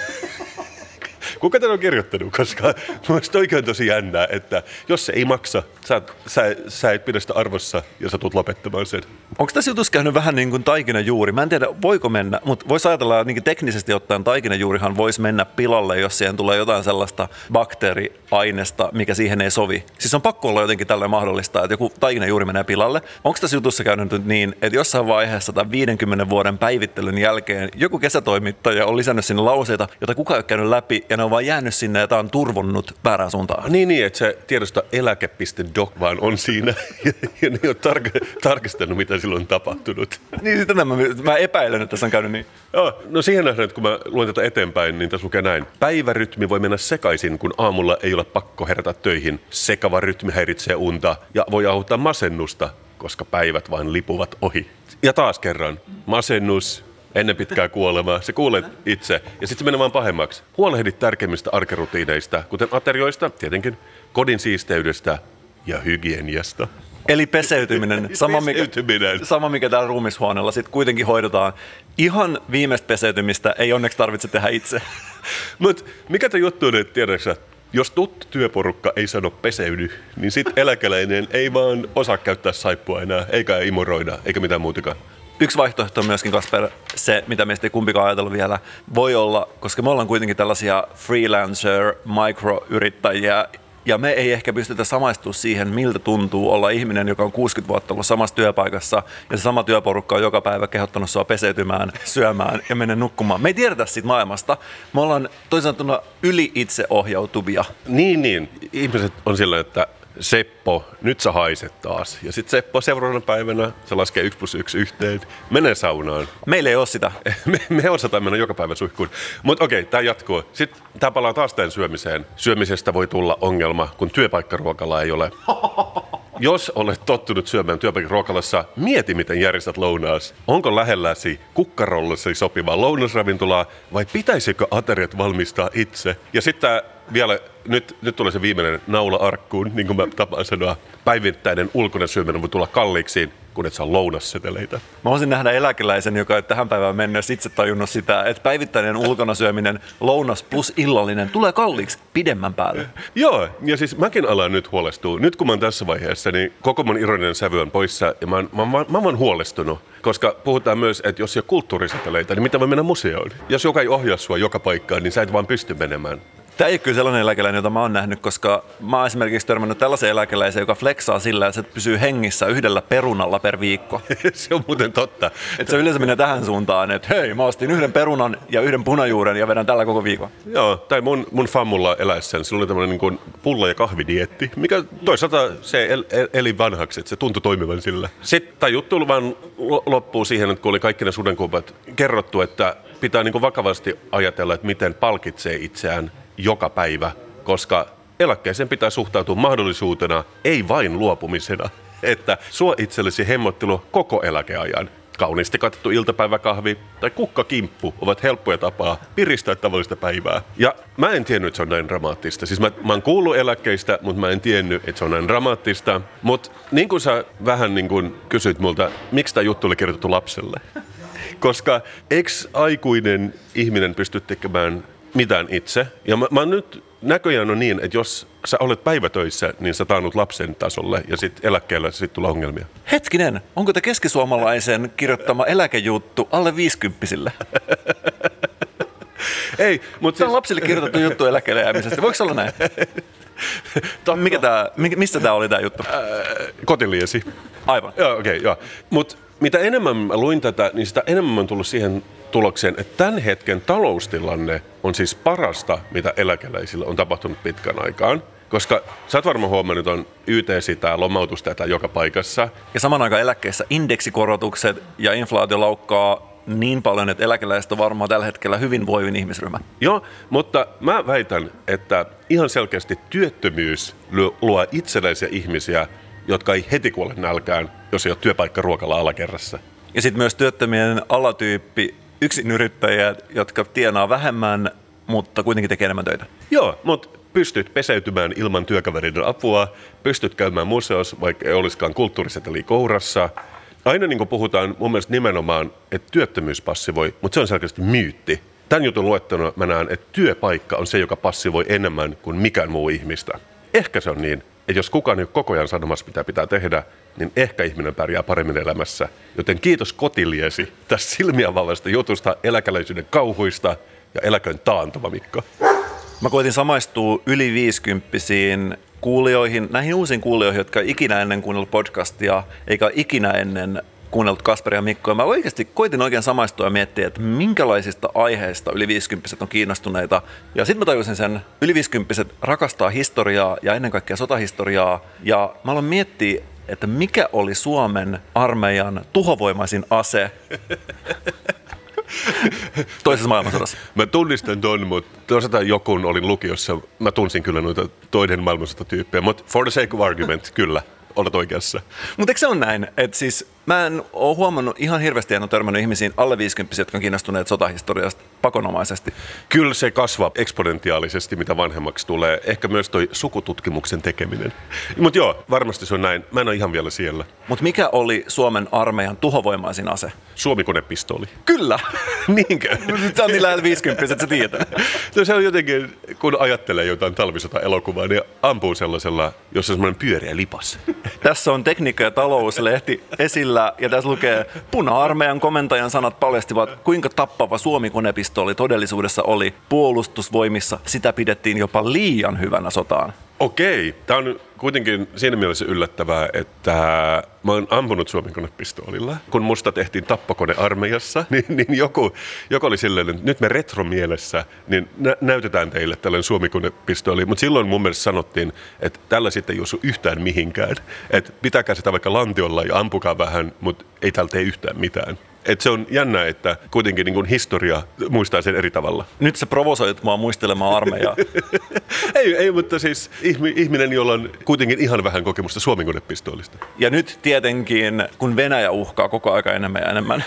Kuka tämän on kirjoittanut? Koska mielestäni oikein tosi jännää, että jos se ei maksa, sä, sä, sä et pidä sitä arvossa ja sä tulet lopettamaan sen. Onko tässä jutussa käynyt vähän niin kuin taikinajuuri? Mä en tiedä, voiko mennä, mutta voisi ajatella, että niin teknisesti ottaen taikinajuurihan voisi mennä pilalle, jos siihen tulee jotain sellaista bakteeriainesta, mikä siihen ei sovi. Siis on pakko olla jotenkin tällä mahdollista, että joku taikinajuuri menee pilalle. Onko tässä jutussa käynyt niin, että jossain vaiheessa tämän viidenkymmenen vuoden päivittelyn jälkeen joku kesätoimittaja on lisännyt sinne lauseita, jota kukaan ei ole käynyt läpi, ja ne on vaan jäänyt sinne ja tämä on turvonnut väärään suuntaan. Niin, niin, että se tiedosto eläke piste doc vaan on siinä ja, ja ne on tar- tarkistanut, mitä silloin on tapahtunut. Niin, sitten mä, mä epäilen, että tässä on käynyt niin. Joo, no siihen nähdään, että kun mä luen tätä eteenpäin, niin tässä lukee näin. Päivärytmi voi mennä sekaisin, kun aamulla ei ole pakko herätä töihin. Sekava rytmi häiritsee unta ja voi aiheuttaa masennusta, koska päivät vain lipuvat ohi. Ja taas kerran, masennus. Ennen pitkää kuolemaa. Se kuulet itse. Ja sitten se menee vaan pahemmaksi. Huolehdit tärkeimmistä arkerutiineista, kuten aterioista, tietenkin, kodin siisteydestä ja hygieniasta. Eli peseytyminen. Sama mikä, peseytyminen. sama mikä täällä ruumishuoneella sitten kuitenkin hoidetaan. Ihan viimeistä peseytymistä ei onneksi tarvitse tehdä itse. Mutta mikä tämä juttu on, että tiedätkö, jos tuttu työporukka ei sano peseydy, niin sitten eläkeläinen ei vaan osaa käyttää saippua enää, eikä imuroida, eikä mitään muutakaan. Yksi vaihtoehto on myöskin, Kasper, se, mitä meistä ei kumpikaan ajatellut vielä, voi olla, koska me ollaan kuitenkin tällaisia freelancer, microyrittäjiä, ja me ei ehkä pystytä samaistumaan siihen, miltä tuntuu olla ihminen, joka on kuusikymmentä vuotta ollut samassa työpaikassa, ja se sama työporukka on joka päivä kehottanut sua peseytymään, syömään ja mennä nukkumaan. Me ei tiedetä siitä maailmasta. Me ollaan toisaalta yli itseohjautuvia. Niin, niin. Ihmiset on sillä, että Seppo, nyt sä haiset taas. Ja sitten Seppo seuraavana päivänä, se laskee yksi plus yksi yhteen, menee saunaan. Meillä ei ole sitä. Me, me osataan mennä joka päivä suihkuun. Mutta okei, tämä jatkuu. Sitten tämä palaa taas tämän syömiseen. Syömisestä voi tulla ongelma, kun työpaikkaruokalla ei ole. Jos olet tottunut syömään työpaikkaruokalassa, mieti miten järjestät lounaas. Onko lähelläsi kukkarollasi sopivaa lounasravintolaa vai pitäisikö ateriat valmistaa itse? Ja sitten vielä, nyt, nyt tulee se viimeinen naula arkkuun, niin kuin mä tapaan sanoa. Päivittäinen ulkona syöminen voi tulla kalliiksi, kun et saa lounasseteleitä. Mä voisin nähdä eläkeläisen, joka ei tähän päivään mennessä itse tajunnut sitä, että päivittäinen ulkona syöminen, lounas plus illallinen, tulee kalliiksi pidemmän päälle. Joo, ja siis mäkin alan nyt huolestua. Nyt kun mä oon tässä vaiheessa, niin koko mun ironinen sävy on poissa, ja mä oon, mä, mä, mä oon huolestunut. Koska puhutaan myös, että jos ei ole kulttuuriseteleitä, niin mitä voi mennä museoon? Jos joka ei ohjaa sua joka paikkaan, niin sä et vaan pysty menemään. Tämä ei ole kyllä sellainen eläkeläinen, jota mä oon nähnyt, koska mä oon esimerkiksi törmännyt tällaisen eläkeläisen, joka flexaa sillä, että se pysyy hengissä yhdellä perunalla per viikko. Se on muuten totta. Että se yleensä menee tähän suuntaan, että hei, mä ostin yhden perunan ja yhden punajuuren ja vedän tällä koko viikon. Joo, tai mun, mun fammulla eläessään, sillä oli tämmöinen niin kuin pulla- ja kahvidieetti, mikä toisaalta se el, el, eli vanhaksi, että se tuntui toimivan sillä. Sitten tämä juttu vaan loppuu siihen, että kun oli kaikki ne sudenkuopat kerrottu, että pitää niin kuin vakavasti ajatella, että miten palkitsee itseään joka päivä koska eläkkeeseen pitää suhtautua mahdollisuutena, ei vain luopumisena. Että suo itsellesi hemmottelu koko eläkeajan. Kauniisti katsottu iltapäiväkahvi tai kukkakimppu ovat helppoja tapaa piristää tavallista päivää. Ja mä en tiennyt, että se on näin dramaattista. Siis mä, mä oon kuullut eläkkeistä, mutta mä en tiennyt, että se on näin dramaattista. Mutta niin kuin sä vähän niin kuin kysyit multa, miksi tämä juttu oli kirjoitettu lapselle? Koska eikö aikuinen ihminen pysty tekemään mitään itse? Ja mä, mä nyt näköjään on niin, että jos sä olet päivätöissä, niin sä taannut lapsen tasolle ja sitten eläkkeellä sit tulee ongelmia. Hetkinen, onko te keskisuomalaisen kirjoittama eläkejuttu alle viisikymppisille? Ei, mutta se on siis... lapsille kirjoitettu juttu eläkkeelle jäämisestä. Voiko se olla näin? Mikä tää, mistä tämä oli tämä juttu? Ää, kotiliesi. Aivan. Joo, okei, okay, joo. Mutta mitä enemmän mä luin tätä, niin sitä enemmän mä oon tullut siihen tulokseen, että tämän hetken taloustilanne on siis parasta, mitä eläkeläisillä on tapahtunut pitkän aikaan. Koska sä oot varmaan huomannut, on Y T sitä, lomautusta tätä joka paikassa. Ja saman aikaan eläkkeessä indeksikorotukset ja inflaatio laukkaa niin paljon, että eläkeläiset on varmaan tällä hetkellä hyvinvoivin ihmisryhmä. Joo, mutta mä väitän, että ihan selkeästi työttömyys luo itsenäisiä ihmisiä, jotka ei heti kuole nälkään, jos ei ole työpaikka ruokalla alakerrassa. Ja sitten myös työttömien alatyyppi, yksinyrittäjät, jotka tienaa vähemmän, mutta kuitenkin tekee enemmän töitä. Joo, mutta pystyt peseytymään ilman työkaveriden apua, pystyt käymään museossa, vaikka ei olisikaan kulttuuriseteli kourassa. Aina niin kuin puhutaan mun mielestä nimenomaan, että työttömyys passivoi, mutta se on selkeästi myytti. Tämän jutun luettuna mä näen, että työpaikka on se, joka passivoi enemmän kuin mikään muu ihmistä. Ehkä se on niin, että jos kukaan ei ole koko ajan sanomassa, mitä pitää tehdä, niin ehkä ihminen pärjää paremmin elämässä. Joten kiitos kotiliesi tästä silmiä avaavasta jutusta, eläkeläisyyden kauhuista ja eläköön taantuma, Mikko. Mä koitin samaistua yli viisikymppisiin kuulijoihin, näihin uusiin kuulijoihin, jotka ei ikinä ennen kuunnellut podcastia, eikä ikinä ennen kuunnellut Kasperia ja Mikkoa. Mä oikeasti koitin oikein samaistua ja miettiä, että minkälaisista aiheista yli viisikymppiset on kiinnostuneita. Ja sitten mä tajusin sen, yli viisikymppiset rakastaa historiaa ja ennen kaikkea sotahistoriaa. Ja mä aloin miettiä, että mikä oli Suomen armeijan tuhovoimaisin ase toisessa maailmansodassa. Mä tunnistan ton, mutta toisaalta jokun olin lukiossa. Mä tunsin kyllä noita toinen maailmansotatyyppejä, mutta for the sake of argument, kyllä, olet oikeassa. Mutta eikö se ole näin, että siis mä en ole huomannut ihan hirveästi, en ole törmännyt ihmisiin alle viisikymppisiä, jotka on kiinnostuneet sotahistoriasta pakonomaisesti. Kyllä se kasvaa eksponentiaalisesti, mitä vanhemmaksi tulee. Ehkä myös toi sukututkimuksen tekeminen. Mutta joo, varmasti se on näin. Mä en ole ihan vielä siellä. Mutta mikä oli Suomen armeijan tuhovoimaisin ase? Suomi-konepistooli. Kyllä! Niinkö? Nyt sä on niin lähellä viisikymppiset, että sä tiedät. No, se on jotenkin, kun ajattelee jotain talvisota-elokuvaa, niin ampuu sellaisella, jossa on semmoinen pyöreä lipas. Tässä on Tekniikka- ja talouslehti esillä, ja tässä lukee, Puna-armeijan komentajan sanat paljastivat, kuinka tappava Suomi-konepistooli todellisuudessa oli puolustusvoimissa. Sitä pidettiin jopa liian hyvänä sotaan. Okei, tämä on kuitenkin siinä mielessä yllättävää, että mä oon ampunut Suomi-konepistoolilla. Kun musta tehtiin tappokone armeijassa, niin, niin joku, joku oli silleen, että nyt me retromielessä niin nä- näytetään teille tällainen Suomi-konepistooli. Mutta silloin mun mielestä sanottiin, että tällä sitten ei osu yhtään mihinkään. Että pitäkää sitä vaikka lantiolla ja ampukaa vähän, mutta ei täältä tee yhtään mitään. Et se on jännä, että kuitenkin niin kuin historia muistaa sen eri tavalla. Nyt sä provosoit mua muistelemaan armeijaa. ei, ei, mutta siis ihminen, jolla on kuitenkin ihan vähän kokemusta Suomi-konepistoolista. Ja nyt tietenkin, kun Venäjä uhkaa koko aika enemmän ja enemmän.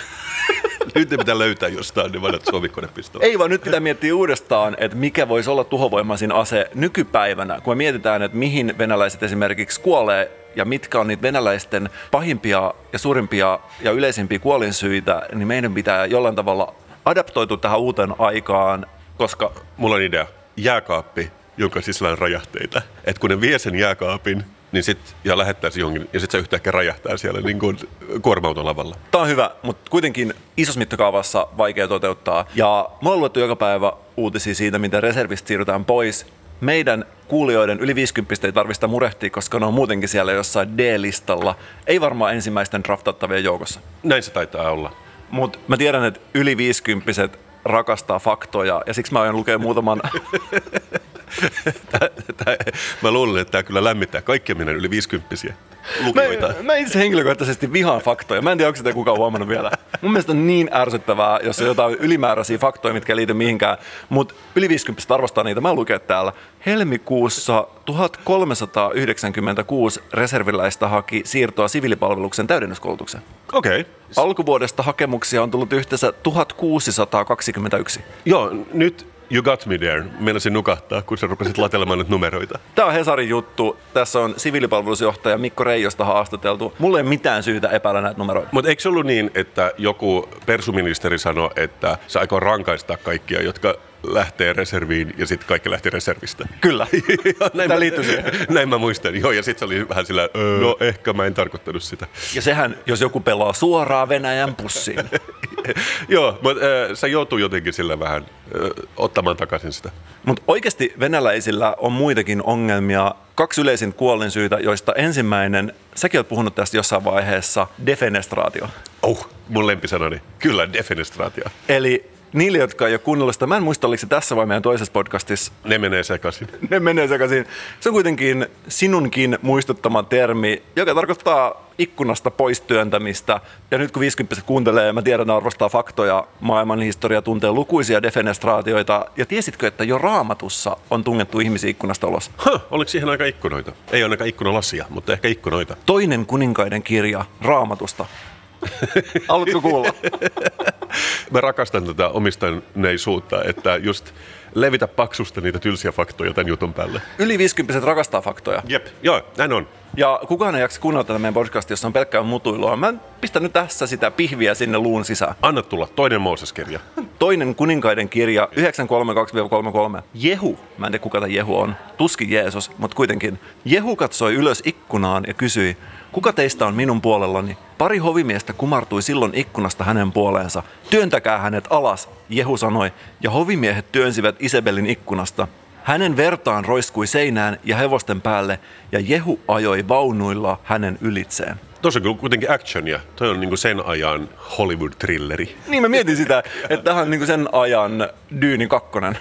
Nyt ei pitää löytää jostain ne vanhat Suomi-konepistoolit. Ei vaan nyt pitää miettiä uudestaan, että mikä voisi olla tuhovoimaisin ase nykypäivänä, kun me mietitään, että mihin venäläiset esimerkiksi kuolee ja mitkä on niitä venäläisten pahimpia ja suurimpia ja yleisimpiä kuolinsyitä, niin meidän pitää jollain tavalla adaptoitua tähän uuteen aikaan, koska... Mulla on idea. Jääkaappi, jonka sisällä on räjähteitä. Että kun ne vie sen jääkaapin, niin sit, ja lähettää se johonkin, ja sitten se yhtäkkiä räjähtää siellä niin kuin kuorma-auton lavalla. Tämä on hyvä, mutta kuitenkin isossa mittakaavassa vaikea toteuttaa. Ja mulla on luettu joka päivä uutisia siitä, miten reservistä siirrytään pois. Meidän kuulijoiden yli viisikymppistä ei tarvista murehtia, koska ne on muutenkin siellä jossain D-listalla. Ei varmaan ensimmäisten draftattavien joukossa. Näin se taitaa olla. Mutta mä tiedän, että yli viisikymppiset rakastaa faktoja, ja siksi mä aion lukea muutaman... Tää, tää, mä luulen, että tämä kyllä lämmittää kaikkia meidän yli viisikymppisiä. lukijoita. Mä, mä itse henkilökohtaisesti vihaan faktoja. Mä en tiedä, onko sitä kukaan huomannut vielä. Mun mielestä on niin ärsyttävää, jos on jotain ylimääräisiä faktoja, mitkä ei liity mihinkään. Mutta yli viisikymmentä arvostaa niitä. Mä luen täällä. Helmikuussa tuhatkolmesataayhdeksänkymmentäkuusi reserviläistä haki siirtoa siviilipalveluksen täydennyskoulutukseen. Okei. Okay. Alkuvuodesta hakemuksia on tullut yhteensä tuhatkuusisataakaksikymmentäyksi. Joo, nyt you got me there. Meinasin nukahtaa, kun sä rupesit latelemaan nyt numeroita. Tämä on Hesarin juttu. Tässä on siviilipalvelusjohtaja Mikko Reijosta haastateltu. Mulla ei ole mitään syytä epäillä näitä numeroita. Mutta eikö se ollut niin, että joku persuministeri sanoi, että se aikoo rankaistaa kaikkia, jotka lähtee reserviin ja sitten kaikki lähti reservistä? Kyllä. näin, Tämä liittyy siihen. Näin mä muistan. Joo, ja sitten se oli vähän sillä, öö. no ehkä mä en tarkoittanut sitä. Ja sehän, jos joku pelaa suoraan Venäjän pussiin. Joo, mutta äh, se joutuu jotenkin sillä vähän äh, ottamaan takaisin sitä. Mutta oikeasti venäläisillä on muitakin ongelmia. Kaksi yleisintä kuolinsyytä, joista ensimmäinen, säkin olet puhunut tästä jossain vaiheessa, defenestraatio. Oh, mun lempisanani. Kyllä, defenestraatio. Eli niille, jotka ei ole kuunnellut sitä, mä en muista, oliko se tässä vai meidän toisessa podcastissa. Ne menee sekaisin. Ne menee sekaisin. Se on kuitenkin sinunkin muistuttama termi, joka tarkoittaa ikkunasta pois työntämistä. Ja nyt kun viisikymppiset kuuntelee, mä tiedän, arvostaa faktoja, maailmanhistoria tuntee lukuisia defenestraatioita. Ja tiesitkö, että jo Raamatussa on tungettu ihmisiä ikkunasta ulos? Huh, oliko siihen aika ikkunoita? Ei ainakaan ikkunalasia, mutta ehkä ikkunoita. Toinen kuninkaiden kirja Raamatusta. Haluatko kuulla? Mä rakastan tätä omistaneisuutta, että just levitä paksusta niitä tylsiä faktoja tämän jutun päälle. Yli viisikymppiset rakastaa faktoja. Jep, joo, näin on. Ja kukaan ei jaksa kuunnella tätä meidän podcastia, jossa on pelkkää mutuilua. Mä pistän nyt tässä sitä pihviä sinne luun sisään. Anna tulla, toinen Mooses-kirja. Toinen kuninkaiden kirja, yhdeksän kolmekymmentäkaksi kolmekymmentäkolme. Jehu, mä en tiedä kuka tämä Jehu on, tuskin Jeesus, mutta kuitenkin. Jehu katsoi ylös ikkunaan ja kysyi, kuka teistä on minun puolellani? Pari hovimiestä kumartui silloin ikkunasta hänen puoleensa. Työntäkää hänet alas, Jehu sanoi, ja hovimiehet työnsivät Isabelin ikkunasta. Hänen vertaan roiskui seinään ja hevosten päälle, ja Jehu ajoi vaunuilla hänen ylitseen. Tuossa on kyllä kuitenkin actionia. Toi on niinku sen ajan Hollywood-trilleri. Niin mä mietin sitä, että tähän on niinku sen ajan Dyyni kakkonen.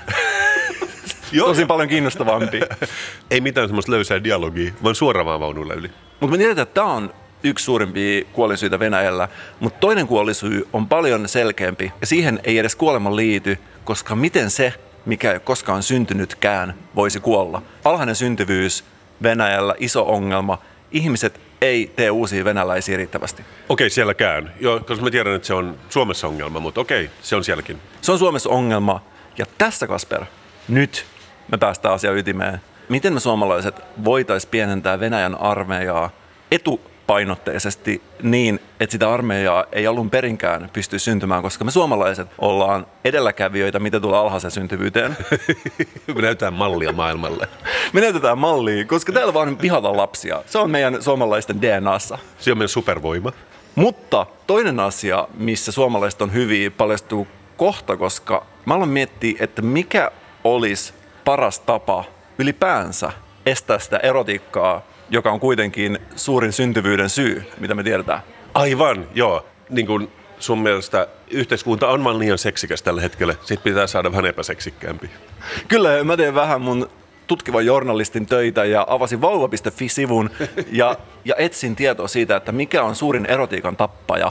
Tosi paljon kiinnostavampi. Ei mitään semmoista löysää dialogia, vaan suoraan vaan vaunuilla yli. Mutta me tiedetään, että tämä on yksi suurimpia kuolinsyitä Venäjällä, mutta toinen kuolinsyy on paljon selkeämpi ja siihen ei edes kuolema liity, koska miten se, mikä ei koskaan syntynytkään, voisi kuolla. Alhainen syntyvyys Venäjällä, iso ongelma. Ihmiset ei tee uusia venäläisiä riittävästi. Okei, sielläkään. Joo, koska mä tiedän, että se on Suomessa ongelma, mutta okei, se on sielläkin. Se on Suomessa ongelma. Ja tässä, Kasper, nyt me päästään asian ytimeen. Miten me suomalaiset voitaisiin pienentää Venäjän armeijaa etupainotteisesti niin, että sitä armeijaa ei alun perinkään pysty syntymään, koska me suomalaiset ollaan edelläkävijöitä, mitä tulee alhaisen syntyvyyteen. Me näytetään mallia maailmalle. Me näytetään mallia, koska täällä vaan vihataan lapsia. Se on meidän suomalaisten D N A:ssa. Se on meidän supervoima. Mutta toinen asia, missä suomalaiset on hyviä, paljastuu kohta, koska mä aloin miettiä, että mikä olisi paras tapa ylipäänsä estää sitä erotiikkaa, joka on kuitenkin suurin syntyvyyden syy, mitä me tiedetään. Aivan, joo. Niin kuin sun mielestä yhteiskunta on vaan liian seksikäs tällä hetkellä. Sitten pitää saada vähän epäseksikkäämpi. Kyllä, mä teen vähän mun tutkivan journalistin töitä ja avasin vauva piste fi-sivun ja, ja etsin tietoa siitä, että mikä on suurin erotiikan tappaja.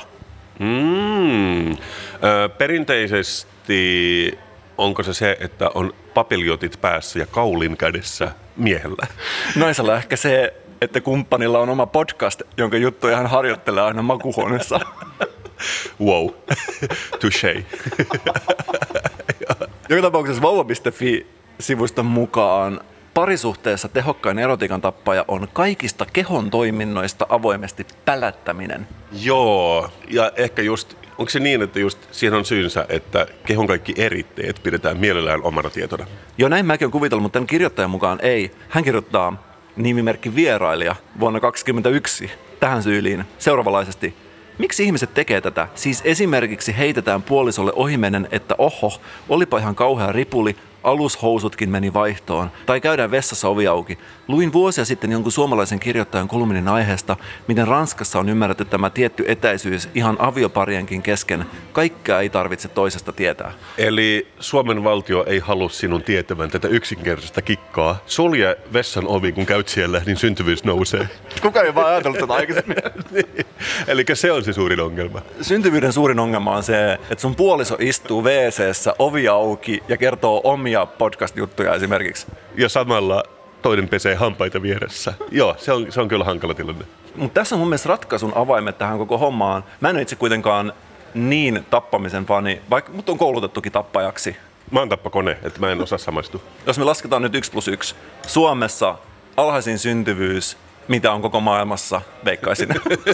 Mm. Ö, perinteisesti onko se se, että on papiljotit päässä ja kaulin kädessä miehellä? Naisella ehkä se, että kumppanilla on oma podcast, jonka juttuja hän harjoittelee aina makuuhuoneessa. Wow, touché. Joka tapauksessa vauva piste fi-sivuston mukaan parisuhteessa tehokkain erotiikan tappaja on kaikista kehon toiminnoista avoimesti pälättäminen. Joo, ja ehkä just, onko se niin, että just siihen on syynsä, että kehon kaikki eritteet pidetään mielellään omana tietona? Joo, näin mäkin olen kuvitellut, mutta tämän kirjoittajan mukaan ei. Hän kirjoittaa nimimerkki vierailija vuonna kaksikymmentäyksi tähän syyliin seuraavanlaisesti. Miksi ihmiset tekee tätä? Siis esimerkiksi heitetään puolisolle ohimennen, että oho, olipa ihan kauhea ripuli, alushousutkin meni vaihtoon, tai käydään vessassa ovi auki. Luin vuosia sitten jonkun suomalaisen kirjoittajan kolumnin aiheesta, miten Ranskassa on ymmärretty tämä tietty etäisyys ihan avioparienkin kesken. Kaikkea ei tarvitse toisesta tietää. Eli Suomen valtio ei halua sinun tietämään tätä yksinkertaista kikkaa. Sulje vessan ovi, kun käyt siellä, niin syntyvyys nousee. Kuka ei vaan ajatellut tätä aikaisemmin. Niin. Eli se on se suurin ongelma. Syntyvyyden suurin ongelma on se, että sun puoliso istuu wc:ssä ovi auki ja kertoo omia podcast-juttuja esimerkiksi. Ja samalla toinen pesee hampaita vieressä. Joo, se on, se on kyllä hankala tilanne. Mutta tässä on mun mielestä ratkaisun avaimet tähän koko hommaan. Mä en ole itse kuitenkaan niin tappamisen fani, vaikka mut on koulutettukin tappajaksi. Mä oon tappakone, että mä en osaa samaistua. Jos me lasketaan nyt yksi plus yksi, Suomessa alhaisin syntyvyys, mitä on koko maailmassa, veikkaisin.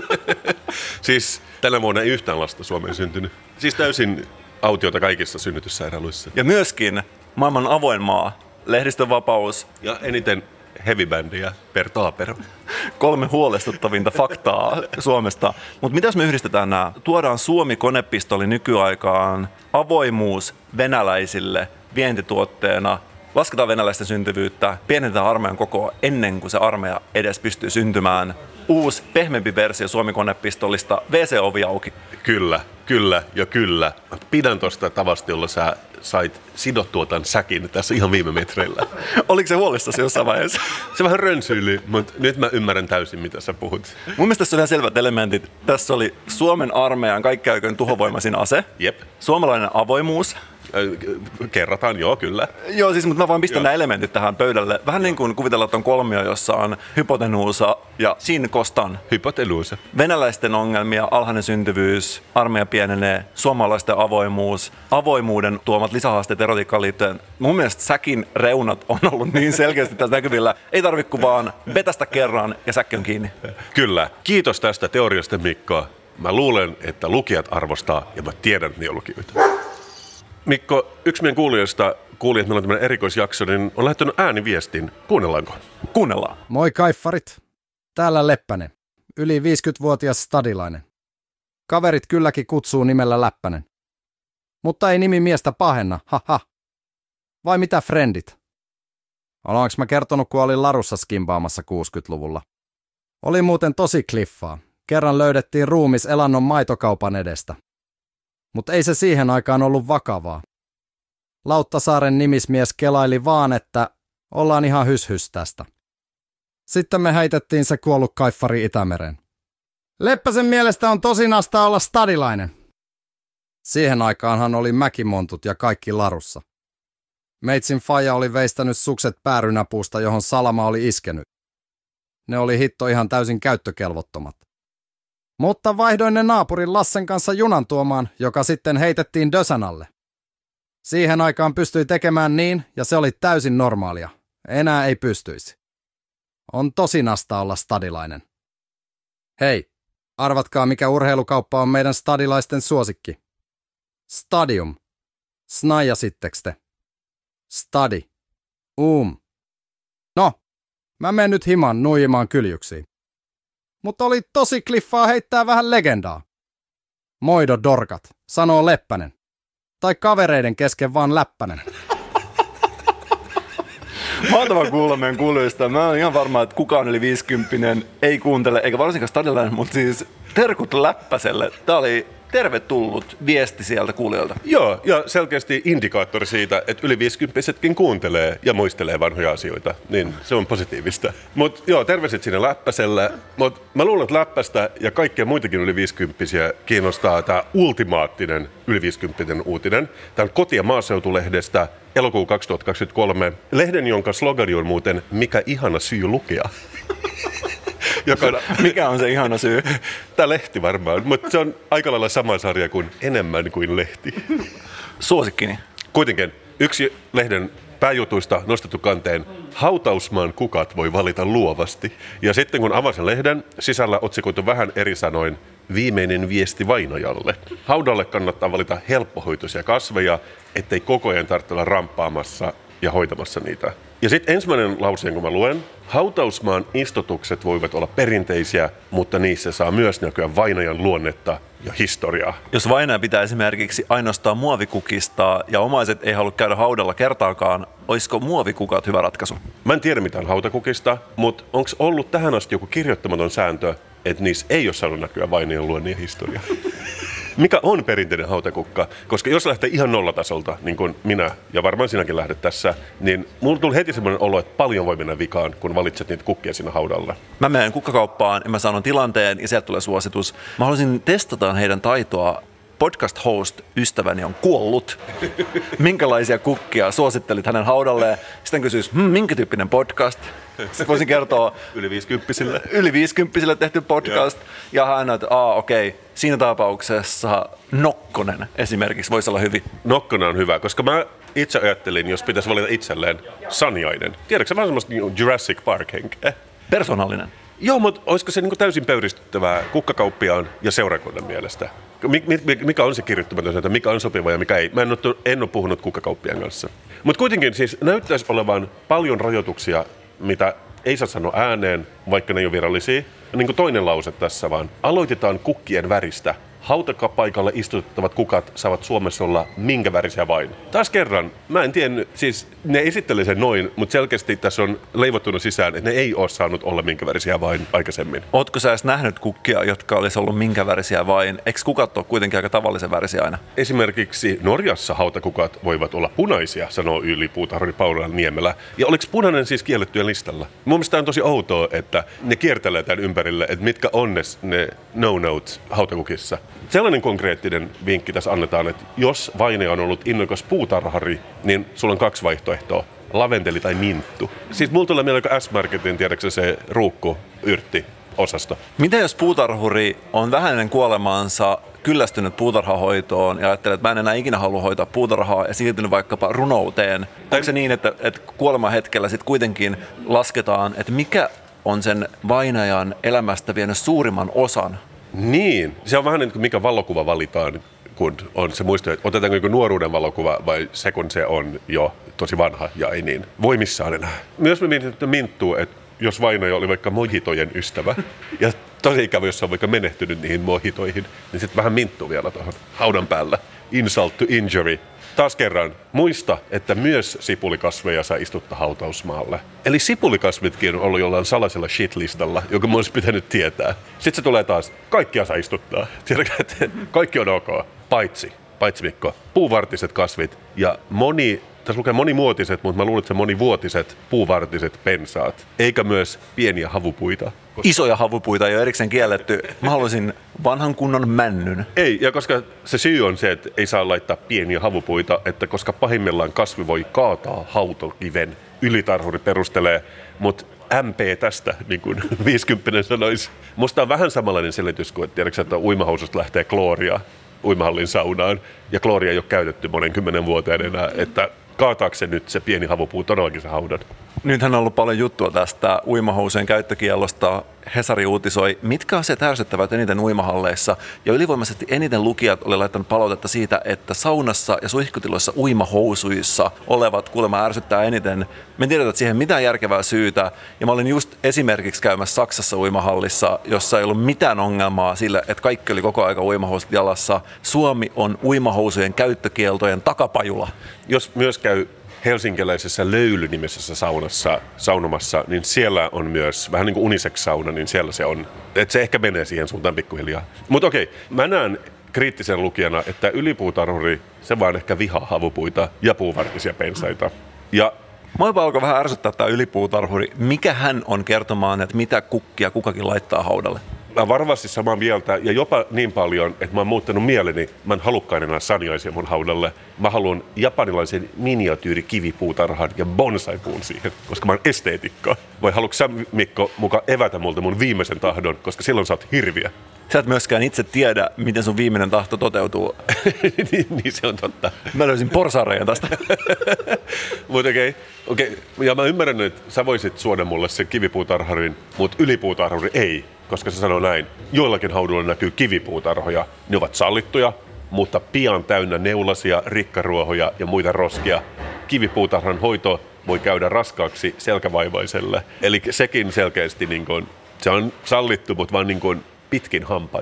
Siis tänä vuonna ei yhtään lasta Suomeen syntynyt. Siis täysin autiota kaikissa synnytyssairaaloissa. Ja myöskin maailman avoin maa, lehdistönvapaus. Ja eniten heavy-bändejä per taapero. Kolme huolestuttavinta faktaa Suomesta. Mutta mitä jos me yhdistetään nämä? Tuodaan Suomi-konepistoli nykyaikaan, avoimuus venäläisille vientituotteena, lasketaan venäläisten syntyvyyttä, pienennetään armeijan kokoa ennen kuin se armeija edes pystyy syntymään. Uusi, pehmeämpi versio Suomi-konepistolista, V C-ovi auki. Kyllä, kyllä ja kyllä. Pidän tuosta tavasta, jolla sä sait sidottua tämän säkin tässä ihan viime metreillä. Oliko se huolissasi jossain vaiheessa? Se vähän rönsyili, mutta nyt mä ymmärrän täysin, mitä sä puhut. Mun mielestä tässä oli ihan selvät elementit. Tässä oli Suomen armeijan kaikkiaikojen tuhovoimaisin ase. Jep. Suomalainen avoimuus. Kerrataan, joo, kyllä. Joo, siis, mutta mä vaan pistän nämä elementit tähän pöydälle. Vähän niin kuin kuvitellaan, että on kolmio, jossa on hypotenuusa ja sinkostan. Hypotenuusa. Venäläisten ongelmia, alhainen syntyvyys, armeija pienenee, suomalaisten avoimuus, avoimuuden tuomat lisähaasteet erotiikkaan liittyen. Mun mielestä säkin reunat on ollut niin selkeästi tässä näkyvillä. Ei tarvitse kuin vaan vetästä kerran ja säkki on kiinni. Kyllä. Kiitos tästä teoriasta, Mikko. Mä luulen, että lukijat arvostaa ja mä tiedän, että ne on lukijoita. Mikko, yksi meidän kuulijoista kuuli, että meillä on tämmöinen erikoisjakso, niin on lähettänyt ääniviestin. Kuunnellaanko? Kuunnellaan. Moi kaiffarit. Täällä Leppänen. Yli viisikymmentävuotias stadilainen. Kaverit kylläkin kutsuu nimellä Läppänen. Mutta ei nimi miestä pahenna, haha. Vai mitä frendit? Olenko mä kertonut, kun olin Larussa skimpaamassa kuusikymmentäluvulla? Oli muuten tosi kliffaa. Kerran löydettiin ruumis elannon maitokaupan edestä. Mutta ei se siihen aikaan ollut vakavaa. Lauttasaaren nimismies kelaili vaan, että ollaan ihan hyshys tästä. Sitten me heitettiin se kuollut kaiffari Itämereen. Leppäsen mielestä on tosi nastaa olla stadilainen. Siihen aikaanhan oli mäkimontut ja kaikki Larussa. Meitsin faija oli veistänyt sukset päärynäpuusta, johon salama oli iskenyt. Ne oli hitto ihan täysin käyttökelvottomat. Mutta vaihdoin ne naapurin Lassen kanssa junan tuomaan, joka sitten heitettiin Dösän alle. Siihen aikaan pystyi tekemään niin, ja se oli täysin normaalia. Enää ei pystyisi. On tosi nastaa olla stadilainen. Hei, arvatkaa mikä urheilukauppa on meidän stadilaisten suosikki. Stadium. Snaijasittekö te? Stadi. Um. No, mä menen nyt himan nuijimaan kyljyksiin. Mutta oli tosi kliffaa heittää vähän legendaa. Moido dorkat, sanoo Leppänen. Tai kavereiden kesken vaan Läppänen. Mahtavaa kuulla meidän kuulijoista. Mä oon ihan varma, että kukaan yli viisikymppinen ei kuuntele, eikä varsinkaan stadilainen, mutta siis terkut Läppäselle. Tää oli tervetullut viesti sieltä kuulijoilta. Joo, ja selkeästi indikaattori siitä, että yli viisikymppisetkin kuuntelee ja muistelee vanhoja asioita, niin se on positiivista. Mutta joo, terveiset sinne Läppäselle, mutta mä luulen, että Läppästä ja kaikkia muitakin yli viisikymppisiä kiinnostaa tämä ultimaattinen yli viisikymppinen uutinen. Tämä on Koti- ja maaseutulehdestä elokuu kaksituhattakaksikymmentäkolme. Lehden, jonka slogani on muuten "Mikä ihana syy lukea". Joka, mikä on se ihana syy? Tämä lehti varmaan, mutta se on aika lailla sama sarja kuin Enemmän kuin lehti. Suosikkini. Kuitenkin yksi lehden pääjutuista nostettu kanteen: hautausmaan kukat voi valita luovasti. Ja sitten kun avasin lehden, sisällä otsikoitu vähän eri sanoin: viimeinen viesti vainajalle. Haudalle kannattaa valita helppohoitoisia kasveja, ettei koko ajan tarvitse olla ramppaamassa ja hoitamassa niitä. Ja sitten ensimmäinen lauseen, kun mä luen: hautausmaan istutukset voivat olla perinteisiä, mutta niissä saa myös näkyä vainajan luonnetta ja historiaa. Jos vainaja pitää esimerkiksi ainoastaan muovikukistaa ja omaiset ei halua käydä haudalla kertaakaan, olisiko muovikukat hyvä ratkaisu? Mä en tiedä mitään hautakukista, mutta onko ollut tähän asti joku kirjoittamaton sääntö, että niissä ei ole saanut näkyä vainajan luonnin historia? Mikä on perinteinen hautakukka? Koska jos lähtee ihan nollatasolta, niin kuin minä ja varmaan sinäkin lähdet tässä, niin mulla tuli heti semmoinen olo, että paljon voi mennä vikaan, kun valitset niitä kukkia siinä haudalla. Mä menen kukkakauppaan ja mä sanon tilanteen ja sieltä tulee suositus. Mä haluaisin testata heidän taitoa. Podcast host ystäväni on kuollut. Minkälaisia kukkia suosittelit hänen haudalleen? Sitten kysyisi, hm, minkä tyyppinen podcast? Sitten voisin kertoa Yli viisikymppisille. Yli viisikymppisille tehty podcast. Ja, ja hän on, että aa okei, okay. Siinä tapauksessa Nokkonen esimerkiksi voisi olla hyvin. Nokkonen on hyvä, koska mä itse ajattelin, jos pitäisi valita itselleen, Sanjainen. Tiedätkö vähän semmoista Jurassic Park-henkeä? Persoonallinen. Joo, mutta olisiko se niin kuin täysin pöyristyttävää kukkakauppiaan ja seurakunnan mielestä? Mikä on se kirjoittamaton, että mikä on sopiva ja mikä ei? Mä en ole, en ole puhunut kukkakauppiaan kanssa. Mutta kuitenkin siis näyttäisi olevan paljon rajoituksia, mitä ei saa sanoa ääneen, vaikka ne ei ole virallisia. Niin kuin toinen lause tässä vaan. Aloitetaan kukkien väristä. Hautapaikalle istutettavat kukat saavat Suomessa olla minkä värisiä vain. Taas kerran, mä en tiedä, siis ne esittelee sen noin, mutta selkeästi tässä on leivottuna sisään, että ne ei ole saanut olla minkä värisiä vain aikaisemmin. Ootko sä edes nähnyt kukkia, jotka olisi ollut minkä värisiä vain? Eikö kukat ole kuitenkin aika tavallisen värisiä aina? Esimerkiksi Norjassa hautakukat voivat olla punaisia, sanoo ylipuutarhuri Paula Niemelä. Ja oliko punainen siis kiellettyjen listalla? Mun mielestä on tosi outoa, että ne kiertelee tämän ympärille, että mitkä on ne, ne no-notes hautakukissa. Sellainen konkreettinen vinkki tässä annetaan, että jos vainaja on ollut innokas puutarhari, niin sulla on kaksi vaihtoehtoa. Laventeli tai minttu. Siis mulla tulee mieleen S-Marketin, tiedätkö se ruukku, yrtti osasto. Mitä jos puutarhuri on vähän ennen kuolemaansa kyllästynyt puutarhahoitoon ja ajattelee, että mä en enää ikinä halua hoitaa puutarhaa ja siirtynyt vaikkapa runouteen? Onko se niin, että, että kuoleman hetkellä sitten kuitenkin lasketaan, että mikä on sen vainajan elämästä vienyt suurimman osan? Niin, se on vähän niin kuin mikä valokuva valitaan, kun on se muisto, että otetaanko joku nuoruuden valokuva vai se, kun se on jo tosi vanha ja ei niin voimissaan enää. Myös me mietin, että minttuu, että jos vainaja oli vaikka mojitojen ystävä ja tosi ikävä, jos on vaikka menehtynyt niihin mojitoihin, niin sitten vähän minttuu vielä tuohon haudan päällä. Insult to injury. Taas kerran, muista, että myös sipulikasveja saa istuttaa hautausmaalle. Eli sipulikasvitkin on ollut jollain salaisella shit-listalla, joka mun olisi pitänyt tietää. Sitten se tulee taas, kaikkia saa istuttaa. Tiedätkö, että kaikki on ok, paitsi, paitsi Mikko, puuvartiset kasvit ja moni, tässä lukee monimuotiset, mutta mä luulen, että se monivuotiset puuvartiset pensaat, eikä myös pieniä havupuita. Isoja havupuita ei ole erikseen kielletty. Mä haluaisin vanhan kunnon männyn. Ei, ja koska se syy on se, että ei saa laittaa pieniä havupuita, että koska pahimmillaan kasvi voi kaataa hautokiven. Ylitarhuri perustelee, mutta M P tästä, niin kuin viisikymppinen sanoisi. Musta on vähän samanlainen selitys kuin, että tiedätkö, että uimahoususta lähtee klooria uimahallin saunaan, ja klooria ei ole käytetty monen kymmenen vuoteen enää, että kaataako se nyt se pieni havupuu todellakin se haudan? Nythän on ollut paljon juttua tästä uimahousujen käyttökiellosta. Hesari uutisoi, mitkä asiat ärsyttävät eniten uimahalleissa. Ja ylivoimaisesti eniten lukijat oli laittanut palautetta siitä, että saunassa ja suihkutiloissa uimahousuissa olevat kuulemma ärsyttää eniten. Me tiedetään, että siihen mitään järkevää syytä. Ja mä olin just esimerkiksi käymässä Saksassa uimahallissa, jossa ei ollut mitään ongelmaa sillä, että kaikki oli koko aika uimahousut jalassa. Suomi on uimahousujen käyttökieltojen takapajula. Jos myös käy helsinkiläisessä Löyly-nimisessä saunassa saunomassa, niin siellä on myös vähän niin kuin unisex-sauna, niin siellä se on. Että se ehkä menee siihen suuntaan pikkuhiljaa. Mutta okei, mä näen kriittisen lukijana, että ylipuutarhuri, se vaan ehkä vihaa havupuita ja puuvartisia pensaita. Ja Mä alkoi vähän ärsyttää tämä ylipuutarhuri. Mikä hän on kertomaan, että mitä kukkia kukakin laittaa haudalle? Mä varmasti samaa mieltä ja jopa niin paljon, että mä oon muuttanut mieleni. Mä en halukkaan enää sanjaisia mun haudalle. Mä haluan japanilaisen miniatyyrikivipuutarhan ja bonsaipuun siihen, koska mä oon esteetikko. Vai haluatko sä, Mikko, muka evätä multa mun viimeisen tahdon, koska silloin sä oot hirviä? Sä et myöskään itse tiedä, miten sun viimeinen tahto toteutuu. niin, niin se on totta. Mä löysin porsareja tästä. Mutta okei, okay, okay. Ja mä ymmärrän, että sä voisit suoda mulle sen kivipuutarharin, mutta ylipuutarhuri ei. Koska se sanoo näin, joillakin hauduilla näkyy kivipuutarhoja. Ne ovat sallittuja, mutta pian täynnä neulasia, rikkaruohoja ja muita roskia. Kivipuutarhan hoito voi käydä raskaaksi selkävaivaiselle. Eli sekin selkeästi niin kuin, se on sallittu, mutta vaan niin kuin pitkin hampain.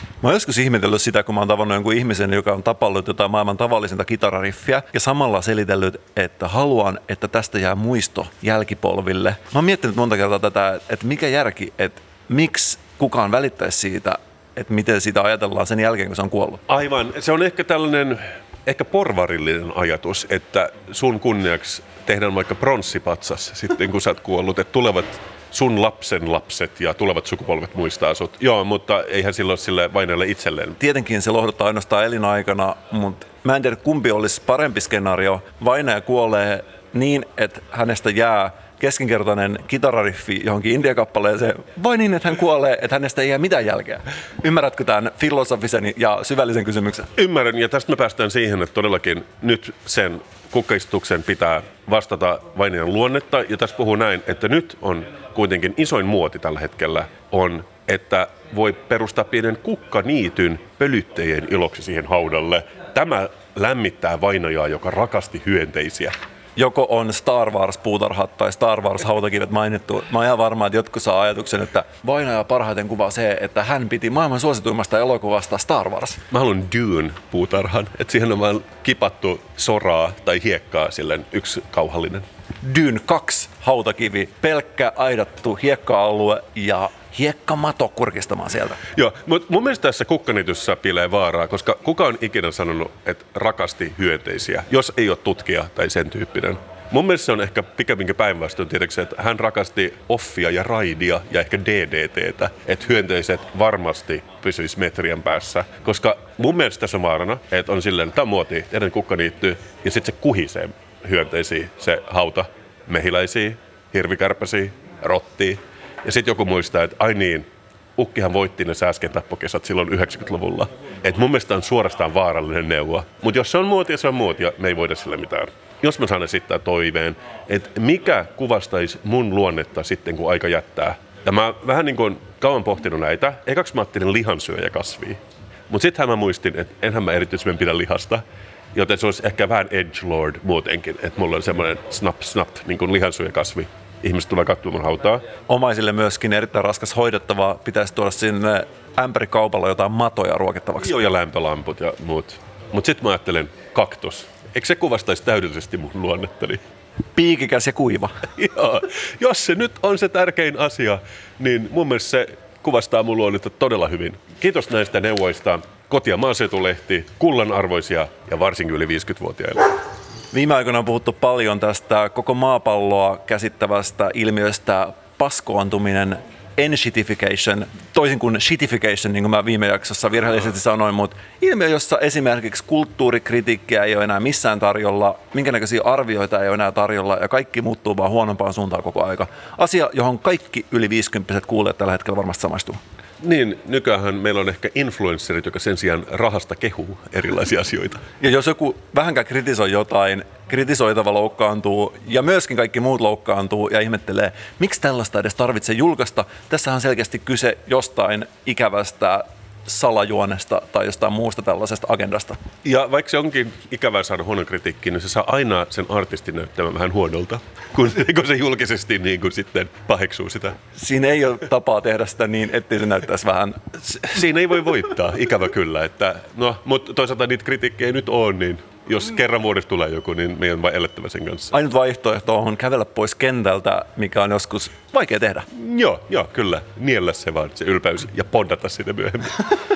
Mä oon joskus ihmetellyt sitä, kun mä oon tavannut jonkun ihmisen, joka on tapallut jotain maailman tavallisinta kitarariffiä ja samalla selitellyt, että haluan, että tästä jää muisto jälkipolville. Mä oon miettinyt monta kertaa tätä, että mikä järki, että miksi kukaan välittäisi siitä, että miten sitä ajatellaan sen jälkeen, kun se on kuollut. Aivan. Se on ehkä tällainen, ehkä porvarillinen ajatus, että sun kunniaksi tehdään vaikka pronssipatsas sitten, kun sä oot kuollut, että tulevat sun lapsen lapset ja tulevat sukupolvet muistaa sut. Joo, mutta eihän silloin sille vainajalle itselleen. Tietenkin se lohduttaa ainoastaan elinaikana, mutta mä en tiedä kumpi olisi parempi skenaario. Vainaja kuolee niin, että hänestä jää keskinkertainen kitarariffi johonkin indiakappaleeseen, vai niin, että hän kuolee, että hänestä ei jää mitään jälkeä. Ymmärrätkö tämän filosofisen ja syvällisen kysymyksen? Ymmärrän, ja tästä me päästään siihen, että todellakin nyt sen kukkaistuksen pitää vastata vainajan luonnetta, ja tässä puhuu näin, että nyt on kuitenkin isoin muoti tällä hetkellä on, että voi perustaa pienen kukkaniityn pölyttäjien iloksi siihen haudalle. Tämä lämmittää vainajaa, joka rakasti hyönteisiä. Joko on Star Wars-puutarhat tai Star Wars-hautakivet mainittu. Mä oon ihan varma, että jotkut saa ajatuksen, että vainaja parhaiten kuvaa se, että hän piti maailman suosituimmasta elokuvasta Star Wars. Mä haluan Dune-puutarhan, että siihen on vaan kipattu soraa tai hiekkaa silleen yksi kauhallinen. Dune kaksi hautakivi, pelkkä aidattu hiekka-alue ja hiekkamato kurkistamaan sieltä. Joo, mutta mun mielestä tässä kukkanityssä piilee vaaraa, koska kuka on ikinä sanonut, että rakasti hyönteisiä, jos ei ole tutkija tai sen tyyppinen. Mun mielestä se on ehkä pikemminkin päinvastoin, tiedätkö, että hän rakasti offia ja raidia ja ehkä D D T:tä, että hyönteiset varmasti pysyisi metrien päässä. Koska mun mielestä tässä on vaarana, että on silleen, että tämä on muoti, tehdään kukkaniitty ja sitten se kuhisee hyönteisiä, se hauta, mehiläisiä, hirvikärpäsiä, rottia. Ja sitten joku muistaa, että ai niin, ukkihan voitti ne sääsken tappokesät silloin yhdeksänkymmentäluvulla. Et mun mielestä on suorastaan vaarallinen neuvo. Mutta jos se on muotia, se on muotia, me ei voida sille mitään. Jos mä saan esittää toiveen, että mikä kuvastaisi mun luonnetta sitten, kun aika jättää. Ja mä vähän niin kuin kauan pohtinut näitä. Ekaksi mä ajattelin lihansyöjä kasvia. Mutta sittenhän mä muistin, että enhän mä erityisemmin pidä lihasta. Joten se olisi ehkä vähän edgelord muutenkin, että mulla on semmoinen snap snap niin kuin lihansyöjä kasvi. Ihmiset tulee katsomaan hautaa. Omaisille myöskin erittäin raskas hoidettava. Pitäisi tuoda sinne ämpärikaupalla jotain matoja ruokittavaksi. Joo, ja lämpölamput ja muut. Mutta sitten mä ajattelen kaktus. Eikö se kuvastaisi täydellisesti mun luonnettani? Piikikäs ja kuiva. Joo, jos se nyt on se tärkein asia, niin mun mielestä se kuvastaa mun luonnetta todella hyvin. Kiitos näistä neuvoista. Koti- ja maaseutulehti, kullanarvoisia ja varsinkin yli viisikymmentävuotiaille. Viime aikoina on puhuttu paljon tästä koko maapalloa käsittävästä ilmiöstä paskoantuminen, enshitification, toisin kuin shitification, niin kuin mä viime jaksossa virheellisesti sanoin, mutta ilmiö, jossa esimerkiksi kulttuurikritiikkiä ei ole enää missään tarjolla, minkä näköisiä arvioita ei ole enää tarjolla ja kaikki muuttuu vaan huonompaan suuntaan koko aika. Asia, johon kaikki yli viisikymppiset kuulijat tällä hetkellä varmasti samaistuu. Niin, nykyään meillä on ehkä influencerit, joka sen sijaan rahasta kehuu erilaisia asioita. Ja jos joku vähänkään kritisoi jotain, kritisoitava loukkaantuu ja myöskin kaikki muut loukkaantuu ja ihmettelee, miksi tällaista edes tarvitsee julkaista. Tässä on selkeästi kyse jostain ikävästä salajuonesta tai jostain muusta tällaisesta agendasta. Ja vaikka se onkin ikävää saada huonon kritiikkiin, niin se saa aina sen artistin näyttämään vähän huonolta, kun, kun se julkisesti niin kuin sitten paheksuu sitä. Siinä ei ole tapaa tehdä sitä niin, ettei se näyttäisi vähän... Siinä ei voi voittaa, ikävä kyllä. Että, no, mutta toisaalta niitä kritiikkejä nyt on, niin jos kerran vuodessa tulee joku, niin meidän on vain elettävä sen kanssa. Ainut vaihtoehto on kävellä pois kentältä, mikä on joskus vaikea tehdä. Joo, joo, kyllä. Niellä se vaan, se ylpeys ja poddata sitä myöhemmin.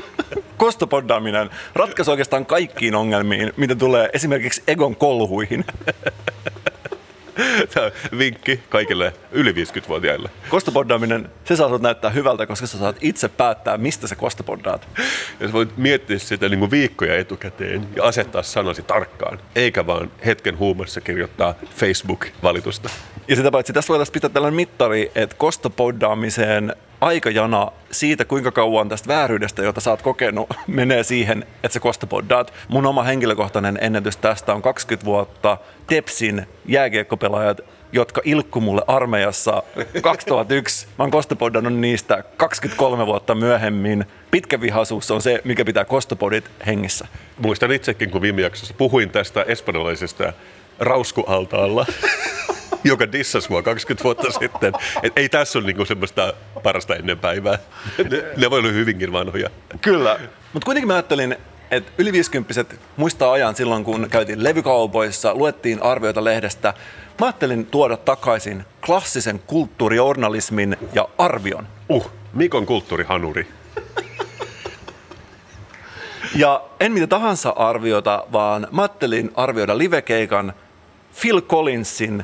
Kostopoddaaminen ratkaisi oikeastaan kaikkiin ongelmiin, mitä tulee esimerkiksi egon kolhuihin. Tämä on vinkki kaikille yli viisikymmentävuotiaille. Kostopoddaaminen, se saa sut näyttää hyvältä, koska sä saat itse päättää, mistä sä kostopoddaat. Ja sä voit miettiä sitä niin kuin viikkoja etukäteen ja asettaa sanasi tarkkaan, eikä vaan hetken huumassa kirjoittaa Facebook-valitusta. Ja sitä paitsi tässä voitaisiin pitää tällainen mittari, että kostopoddaamiseen aikajana siitä, kuinka kauan tästä vääryydestä, jota sä oot kokenut, menee siihen, että sä kostopoddaat. Mun oma henkilökohtainen ennätys tästä on kaksikymmentä vuotta Tepsin jääkiekkopelaajat, jotka ilkku mulle armeijassa kaksituhattayksi. Mä oon kostopoddannut niistä kaksikymmentäkolme vuotta myöhemmin. Pitkä vihaisuus on se, mikä pitää kostopodit hengissä. Muistan itsekin, kun viime jaksossa puhuin tästä espanjalaisesta rauskualtaalla. joka dissasi mua kaksikymmentä vuotta sitten. Et ei tässä ole niinku semmoista parasta ennen päivää. Ne, ne voi olla hyvinkin vanhoja. Kyllä, mutta kuitenkin mä ajattelin, että yli viisikymppiset muistaa ajan silloin, kun käytiin levykaupoissa, luettiin arvioita lehdestä. Mä ajattelin tuoda takaisin klassisen kulttuurijournalismin ja arvion. Uh, Mikon kulttuurihanuri. Ja en mitä tahansa arviota, vaan mä ajattelin arvioida livekeikan Phil Collinsin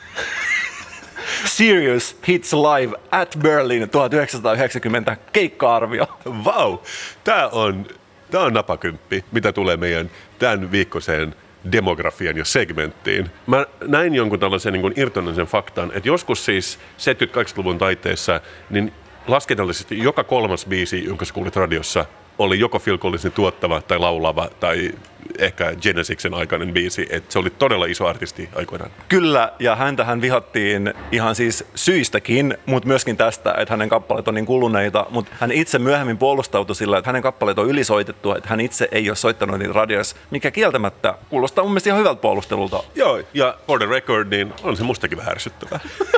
Serious Hits Live at Berlin tuhatyhdeksänsataayhdeksänkymmentä keikka-arvio. Vau, wow. Tää on, tää on napakymppi, mitä tulee meidän tämän viikkoiseen demografian ja segmenttiin. Mä näin jonkun tällaisen niin kuin irtonaisen faktan, että joskus siis seitsemänkymmentä-kahdeksankymmentäluvun taiteessa, niin laskennallisesti joka kolmas biisi, jonka sä kuulit radiossa, oli joko Phil Collinsin tuottava tai laulava tai ehkä Genesiksen aikainen biisi. Että se oli todella iso artisti aikoinaan. Kyllä, ja häntähän vihattiin ihan siis syistäkin, mutta myöskin tästä, että hänen kappaleet on niin kuluneita. Mutta hän itse myöhemmin puolustautui sillä, että hänen kappaleet on ylisoitettu, että hän itse ei ole soittanut niitä radioissa, mikä kieltämättä kuulostaa mun mielestä ihan hyvältä puolustelulta. Joo, ja for the record, niin on se mustakin vähän ärsyttävää.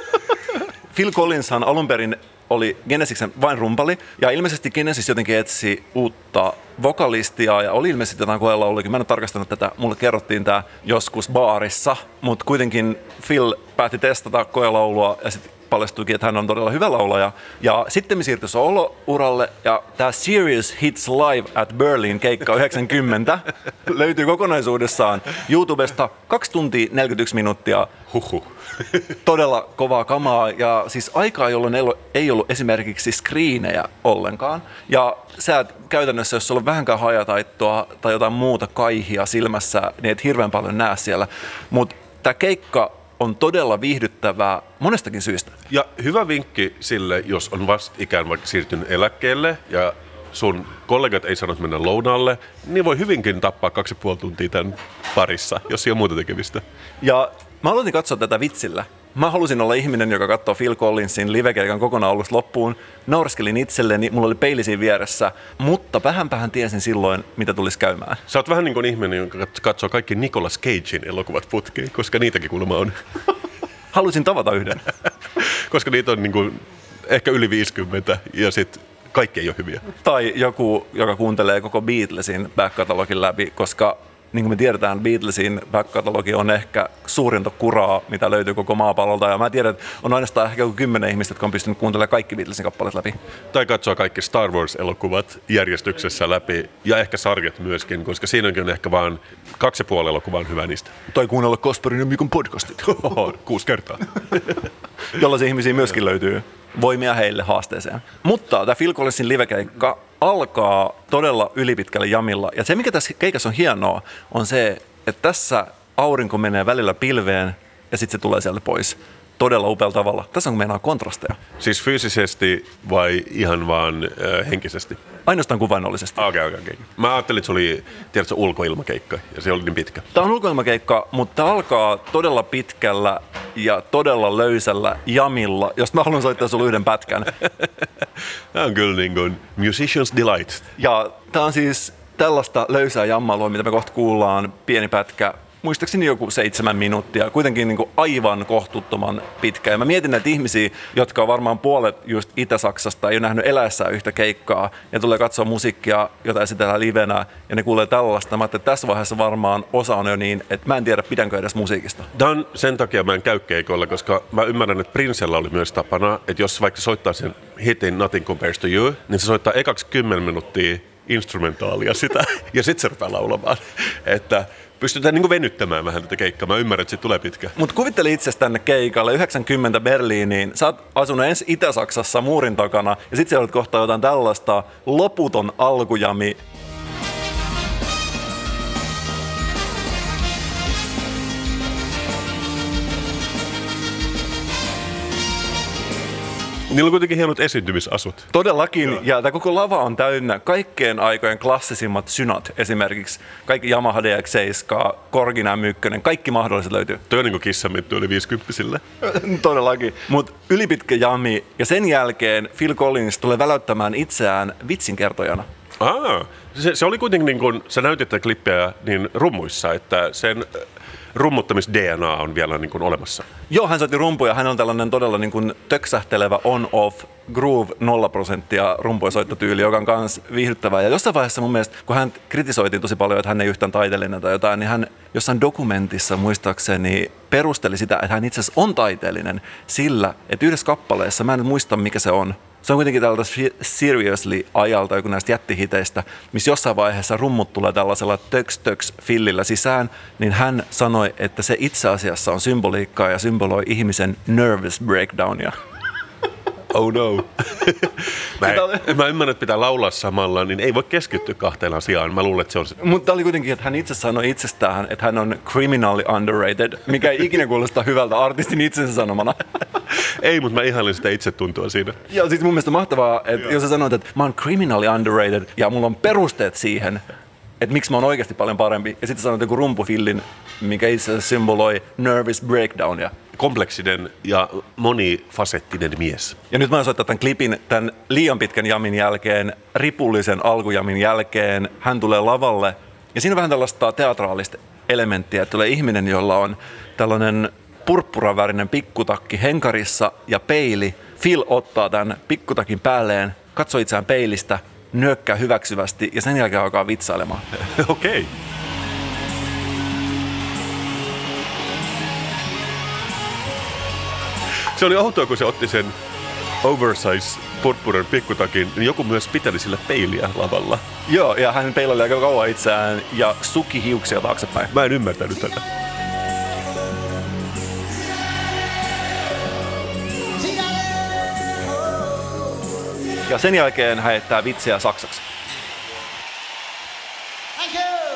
Phil Collinshan alun perin oli Genesiksen vain rumpali, ja ilmeisesti Genesis jotenkin etsi uutta vokalistia, ja oli ilmeisesti jotain koelauluakin. Mä en ole tarkastanut tätä, mulle kerrottiin tämä joskus baarissa, mutta kuitenkin Phil päätti testata koelaulua, ja sitten paljastuikin, että hän on todella hyvä laulaja. Ja sitten me siirtyi solo-uralle, ja tämä Serious Hits Live at Berlin keikka yhdeksänkymmentä löytyy kokonaisuudessaan YouTubesta kaksi tuntia neljäkymmentäyksi minuuttia. Huhhuh. Todella kovaa kamaa, ja siis aikaa, jolloin ei ollut esimerkiksi screenejä ollenkaan. Ja sä et käytännössä, jos sulla on vähänkään hajataittoa tai jotain muuta kaihia silmässä, niin et hirveän paljon näe siellä. Mutta tämä keikka on todella viihdyttävää monestakin syystä. Ja hyvä vinkki sille, jos on vastikään vaikka siirtynyt eläkkeelle ja sun kollegat ei sanonut mennä lounalle, niin voi hyvinkin tappaa kaksi ja puoli tuntia tämän parissa, jos ei ole muuta tekemistä. Ja mä aloitin katsoa tätä vitsillä. Mä halusin olla ihminen, joka katsoo Phil Collinsin livekeikan kokonaan alusta loppuun. Naureskelin itselleni, mulla oli peili siinä vieressä, mutta vähänpähän tiesin silloin, mitä tulisi käymään. Sä oot vähän niin kuin ihminen, joka katsoo kaikki Nicolas Cagein elokuvat putkeen, koska niitäkin kuulemma on. Halusin tavata yhden. Koska niitä on niin kuin ehkä yli viisikymmentä ja sitten kaikki ei ole hyviä. Tai joku, joka kuuntelee koko Beatlesin back-katalogin läpi, koska niin kuin me tiedetään, Beatlesin back-katalogi on ehkä suurinta kuraa, mitä löytyy koko maapallolta. Ja mä tiedän, että on ainoastaan ehkä joku kymmenen ihmistä, jotka on pystynyt kuuntelemaan kaikki Beatlesin kappaleet läpi. Tai katsoa kaikki Star Wars-elokuvat järjestyksessä läpi. Ja ehkä sarjat myöskin, koska siinäkin on ehkä vaan kaksi ja puoli elokuvaa on hyvä niistä. Tai kuunnella Kasperin ja Mikon podcastit. Oho, kuusi kertaa. Jollaisia ihmisiä myöskin löytyy. Voimia heille haasteeseen. Mutta tämä Phil Collinsin livekeikka alkaa todella ylipitkällä jamilla. Ja se, mikä tässä keikassa on hienoa, on se, että tässä aurinko menee välillä pilveen ja sitten se tulee sieltä pois. Todella upealla tavalla. Tässä on meinaa kontrasteja. Siis fyysisesti vai ihan vaan äh, henkisesti? Ainoastaan kuvainnollisesti. Okei, okay, okei, okay, okay. Mä ajattelin, että se oli tiedätkö, ulkoilmakeikka ja se oli niin pitkä. Tämä on ulkoilmakeikka, mutta tämä alkaa todella pitkällä ja todella löysällä jamilla, josta mä haluan soittaa sulle yhden pätkän. Tämä on kyllä niin kuin musician's delight. Ja tämä on siis tällaista löysää jammailua, mitä me kohta kuullaan, pieni pätkä. Muistaakseni joku seitsemän minuuttia, kuitenkin niin kuin aivan kohtuuttoman pitkä. Ja mä mietin näitä ihmisiä, jotka on varmaan puolet just Itä-Saksasta, ei ole nähnyt eläessään yhtä keikkaa, ja tulee katsoa musiikkia, jota esitellään livenä, ja ne kuulee tällaista. Mä ajattelin, että tässä vaiheessa varmaan osa on jo niin, että mä en tiedä, pidänkö edes musiikista. Tämä on sen takia mä en käy keikoilla, koska mä ymmärrän, että Princella oli myös tapana, että jos vaikka soittaa sen hitin Nothing Compares to You, niin se soittaa ekaksi kymmenen minuuttia instrumentaalia sitä, ja sitten se rupeaa laulamaan. Että pystytään niin venyttämään vähän tätä keikkaa. Mä ymmärrän, että siitä tulee pitkä. Mutta kuvitteli itse tänne keikalle yhdeksänkymmentä Berliiniin. Sä oot asunut ensin Itä-Saksassa muurin takana ja sit sä olet kohta jotain tällaista loputon alkujami. Niillä on kuitenkin hienot esiintymisasut. Todellakin, Joo. ja tämä koko lava on täynnä kaikkien aikojen klassisimmat synat. Esimerkiksi kaikki Yamaha D X seitsemän, Korgin M yksi, kaikki mahdolliset löytyy. Toi on niin kuin kissamittu yli viisikymppisille. Todellakin, mutta ylipitkä jami. Ja sen jälkeen Phil Collins tulee väläyttämään itseään vitsinkertojana. Aa, se, se oli kuitenkin niin kuin, sä näytit tätä klippiä niin rummuissa, että sen rummuttamis-D N A on vielä niin kuin olemassa. Joo, hän soitti rumpuja. Hän on tällainen todella niin kuin töksähtelevä on-off groove nolla prosenttia rumpuisoittotyyli, joka on myös viihdyttävää. Ja jossain vaiheessa mun mielestä, kun hän kritisoitiin tosi paljon, että hän ei yhtään taiteellinen tai jotain, niin hän jossain dokumentissa muistaakseni perusteli sitä, että hän itse asiassa on taiteellinen sillä, että yhdessä kappaleessa, mä en muista mikä se on, se on kuitenkin tältä Seriously ajalta joku näistä jättihiteistä, missä jossain vaiheessa rummut tulee tällaisella töks-töks-fillillä sisään, niin hän sanoi, että se itse asiassa on symboliikkaa ja symboloi ihmisen nervous breakdownia. Oh no. mä, en, mä ymmärrän, että pitää laulaa samalla, niin ei voi keskittyä kahteen asiaan. Mä luulen, että se on se. Mutta oli kuitenkin, että hän itse sanoi itsestään, että hän on criminally underrated, mikä ei ikinä kuulosta hyvältä artistin itsensä sanomana. Ei, mutta mä ihailin sitä itsetuntoa siinä. Ja siis mun mielestä mahtavaa, että jos sä sanoit, että mä oon criminally underrated ja mulla on perusteet siihen, että miksi mä oon oikeasti paljon parempi. Ja sitten sanoit joku rumpufillin, mikä itse asiassa symboloi nervous breakdownia. Kompleksinen ja monifasettinen mies. Ja nyt mä oon soittaa tämän klipin tämän liian pitkän jamin jälkeen, ripullisen alkujamin jälkeen. Hän tulee lavalle ja siinä on vähän tällaista teatraalista elementtiä, että tulee ihminen, jolla on tällainen purppuravärinen pikkutakki henkarissa ja peili. Phil ottaa tämän pikkutakin päälleen, katsoo itseään peilistä, nyökkää hyväksyvästi ja sen jälkeen alkaa vitsailemaan. Okei. Okay. Se oli outoa, kun se otti sen oversize purppuran pikkutakin, niin joku myös piteli sillä peiliä lavalla. Joo, ja hän peilaili aika kauan itseään ja suki hiuksia taaksepäin. Mä en ymmärtänyt tätä. Ja sen jälkeen hän heittää vitsiä saksaksi. Thank you.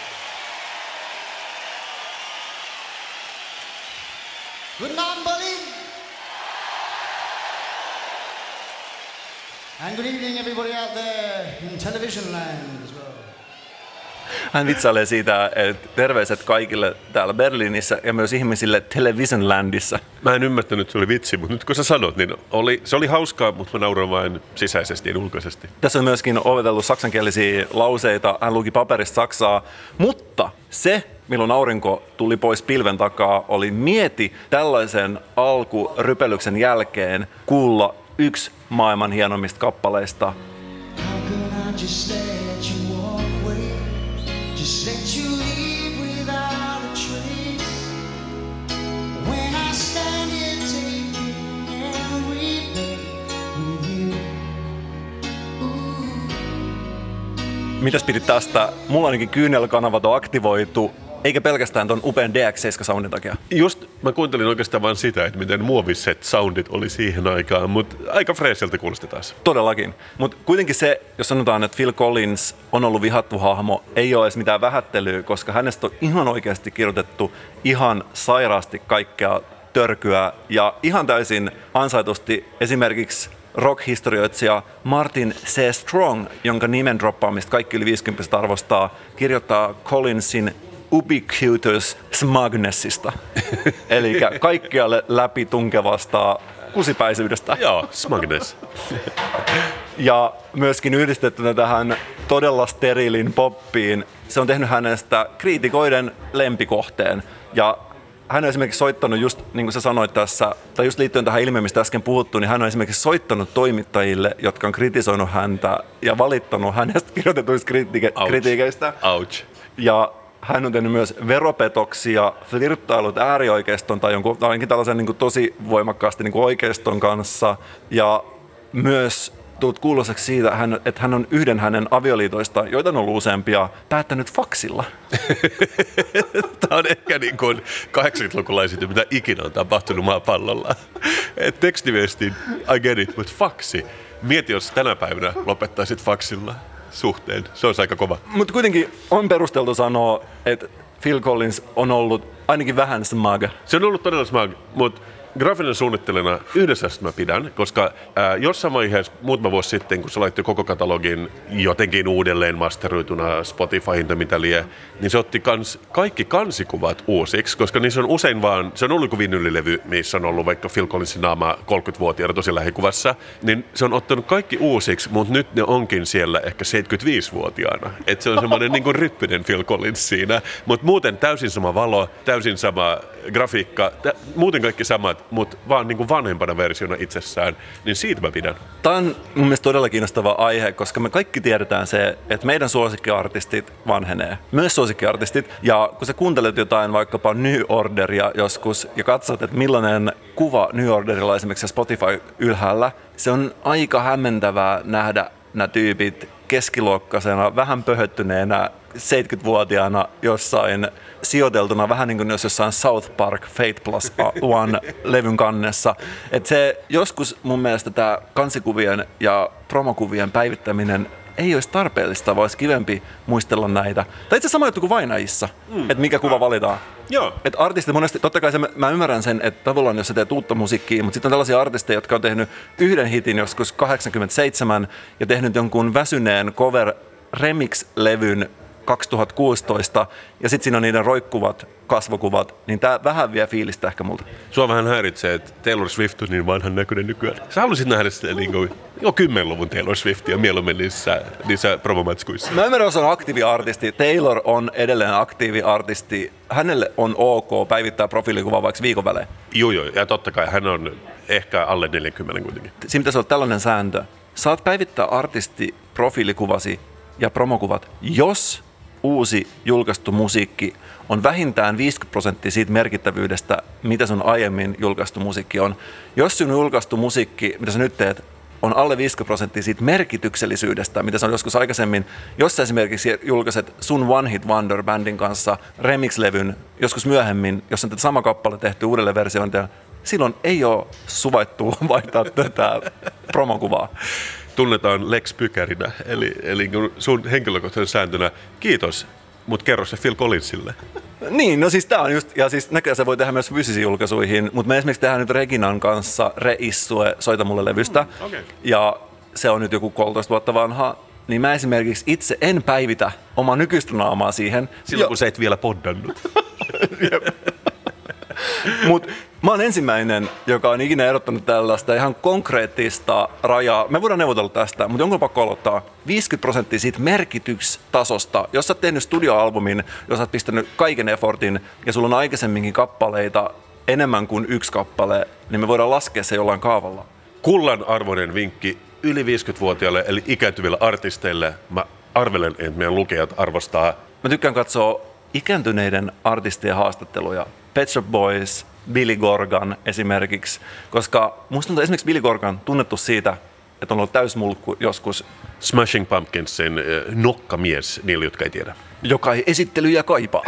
Good night, Berlin. And good evening, everybody out there in television land as well. Hän vitsailee siitä, että terveiset kaikille täällä Berliinissä ja myös ihmisille Television Landissa. Mä en ymmärtänyt, että se oli vitsi, mutta nyt kun sä sanot, niin oli, se oli hauskaa, mutta mä nauroin vain sisäisesti ja ulkoisesti. Tässä on myöskin opetellut saksankielisiä lauseita. Hän luki paperista saksaa, mutta se, milloin aurinko tuli pois pilven takaa, oli mieti tällaisen alkurypelyksen jälkeen kuulla yksi maailman hienommista kappaleista. Just let you leave without a trace. When I stand here taking every day with you. Mitäs pidit tästä? Mulla ainakin kyynelkanavat on aktivoitu, eikä pelkästään ton upean D X seitsemän soundin takia. Just mä kuuntelin oikeastaan vain sitä, että miten muoviset soundit oli siihen aikaan, mutta aika freesiltä kuulosti taas. Todellakin. Mutta kuitenkin se, jos sanotaan, että Phil Collins on ollut vihattu hahmo, ei ole edes mitään vähättelyä, koska hänestä on ihan oikeasti kirjoitettu ihan sairaasti kaikkea törkyä ja ihan täysin ansaitusti esimerkiksi rock-historioitsija Martin C. Strong, jonka nimen droppaamista kaikki yli viisikymmentä arvostaa, kirjoittaa Collinsin ubiquitous smugnessista, eli kaikkialle läpi tunkevasta kusipäisyydestä. Joo, smugness. Ja myöskin yhdistettynä tähän todella steriilin poppiin, se on tehnyt hänestä kriitikoiden lempikohteen. Ja hän on esimerkiksi soittanut, just niin kuin sä sanoit tässä, tai just liittyen tähän ilmiöön, mistä äsken puhuttu, niin hän on esimerkiksi soittanut toimittajille, jotka on kritisoinut häntä ja valittanut hänestä kirjoitetuista kritiike- kritiikeistä. Ouch. Ja hän on tehnyt myös veropetoksia, flirttailut äärioikeiston tai jonkun, ainakin tällaisen niin kuin tosi voimakkaasti niin kuin oikeiston kanssa. Ja myös tuut kuuloiseksi siitä, että hän on yhden hänen avioliitoista, joita on ollut useampia, päättänyt faksilla. Tämä on ehkä niin kuin kahdeksankymmentäluvulla esity, mitä ikinä on tapahtunut maapallolla. Et tekstiviestin, I get it, mutta faksi. Mieti, jos tänä päivänä lopettaisit faksilla suhteen. Se olisi aika kova. Mutta kuitenkin on perusteltu sanoa, että Phil Collins on ollut ainakin vähän smug. Se on ollut todella smug, mutta graafinen suunnittelijana yhdessä mä pidän, koska ää, jossain vaiheessa muutama vuosi sitten, kun se laittoi koko katalogin jotenkin uudelleen masteroituna Spotifyhin tai mitä lie, niin se otti kans, kaikki kansikuvat uusiksi, koska niissä on usein vaan, se on ollut kuin vinylilevy, missä on ollut vaikka Phil Collinsin naama kolmekymmentävuotiaana tosi lähikuvassa, niin se on ottanut kaikki uusiksi, mutta nyt ne onkin siellä ehkä seitsemänkymmentäviisivuotiaana. Että se on semmoinen niin kuin ryppinen Phil Collins siinä, mutta muuten täysin sama valo, täysin sama grafiikka, tä- muuten kaikki samat, mutta vaan niin kuin vanhempana versiona itsessään, niin siitä mä pidän. Tämä on mun mielestä todella kiinnostava aihe, koska me kaikki tiedetään se, että meidän suosikkiartistit vanhenee. Myös suosikkiartistit. Ja kun sä kuuntelet jotain vaikkapa New Orderia joskus ja katsot, että millainen kuva New Orderilla esimerkiksi Spotify ylhäällä, se on aika hämmentävää nähdä nämä tyypit keskiluokkaisena, vähän pöhöttyneenä, seitsemänkymmentävuotiaana jossain sijoiteltuna, vähän niin kuin jos jossain South Park Fate Plus One levyn kannessa. Et se joskus mun mielestä tämä kansikuvien ja promokuvien päivittäminen ei olisi tarpeellista, vaan olisi kivempi muistella näitä. Tai itse sama juttu kuin Vainajissa, mm. että mikä kuva valitaan. Joo. Et artistit monesti, totta kai se, mä ymmärrän sen, että tavallaan jos sä teet uutta musiikkia, mutta sitten on tällaisia artisteja, jotka on tehnyt yhden hitin joskus kahdeksankymmentäseitsemän ja tehnyt jonkun väsyneen cover remix-levyn kaksituhattakuusitoista ja sitten siinä on niiden roikkuvat kasvokuvat, niin tää vähän vie fiilistä ehkä multa. Sua vähän häiritsee, että Taylor Swift on niin vanhan näköinen nykyään. Sä haluaisit nähdä sitä niin kuin, jo kymmenluvun Taylor Swiftia mieluummin niissä, niissä promomatskuissa. Mä ymmärrän, että on aktiiviartisti. Taylor on edelleen aktiiviartisti. Hänelle on ok päivittää profiilikuvaa vaikka viikon välein. Joo, joo, ja totta kai hän on ehkä alle neljäkymmentä kuitenkin. Siinä pitäisi olla tällainen sääntö. Saat päivittää artisti profiilikuvasi ja promokuvat, jos uusi julkaistu musiikki on vähintään viisikymmentä prosenttia siitä merkittävyydestä, mitä sun aiemmin julkaistu musiikki on. Jos sun julkaistu musiikki, mitä sä nyt teet, on alle viisikymmentä prosenttia siitä merkityksellisyydestä, mitä se on joskus aikaisemmin. Jos sä esimerkiksi julkaiset sun One Hit Wonder -bändin kanssa remix-levyn joskus myöhemmin, jos on tätä sama kappale tehty uudelle versiointia, silloin ei ole suvaittu vaihtaa tätä promokuvaa. Tunnetaan Lex Pykärinä, eli, eli sun henkilökohtaisen sääntönä, kiitos, mutta kerro se Phil Collinsille. Niin, no siis tää on just, ja siis näköjään se voi tehdä myös fyysisiin julkaisuihin, mutta me esimerkiksi tehdään nyt Reginan kanssa Reissue, Soita mulle levystä, mm, okay. Ja se on nyt joku kolmetoista vuotta vanha, niin mä esimerkiksi itse en päivitä omaa nykyistä naamaa siihen. Silloin kun sä et vielä poddannut. Mut mä oon ensimmäinen, joka on ikinä erottanut tällaista ihan konkreettista rajaa. Me voidaan neuvotella tästä, mutta jonkun pakko aloittaa. viisikymmentä prosenttia siitä merkitystasosta, jos sä oot tehnyt studioalbumin, jos sä oot pistänyt kaiken effortin ja sulla on aikaisemminkin kappaleita enemmän kuin yksi kappale, niin me voidaan laskea se jollain kaavalla. Kullan arvoinen vinkki yli viisikymmentävuotiaille eli ikääntyville artisteille. Mä arvelen, että meidän lukijat arvostaa. Mä tykkään katsoa ikääntyneiden artistien haastatteluja. Pet Shop Boys, Billy Corgan esimerkiksi, koska musta tuntuu esimerkiksi Billy Corgan tunnettu siitä, että on ollut täysmulkku joskus. Smashing Pumpkinsin äh, nokkamies niille, jotka ei tiedä. Joka ei esittelyjä kaipaa.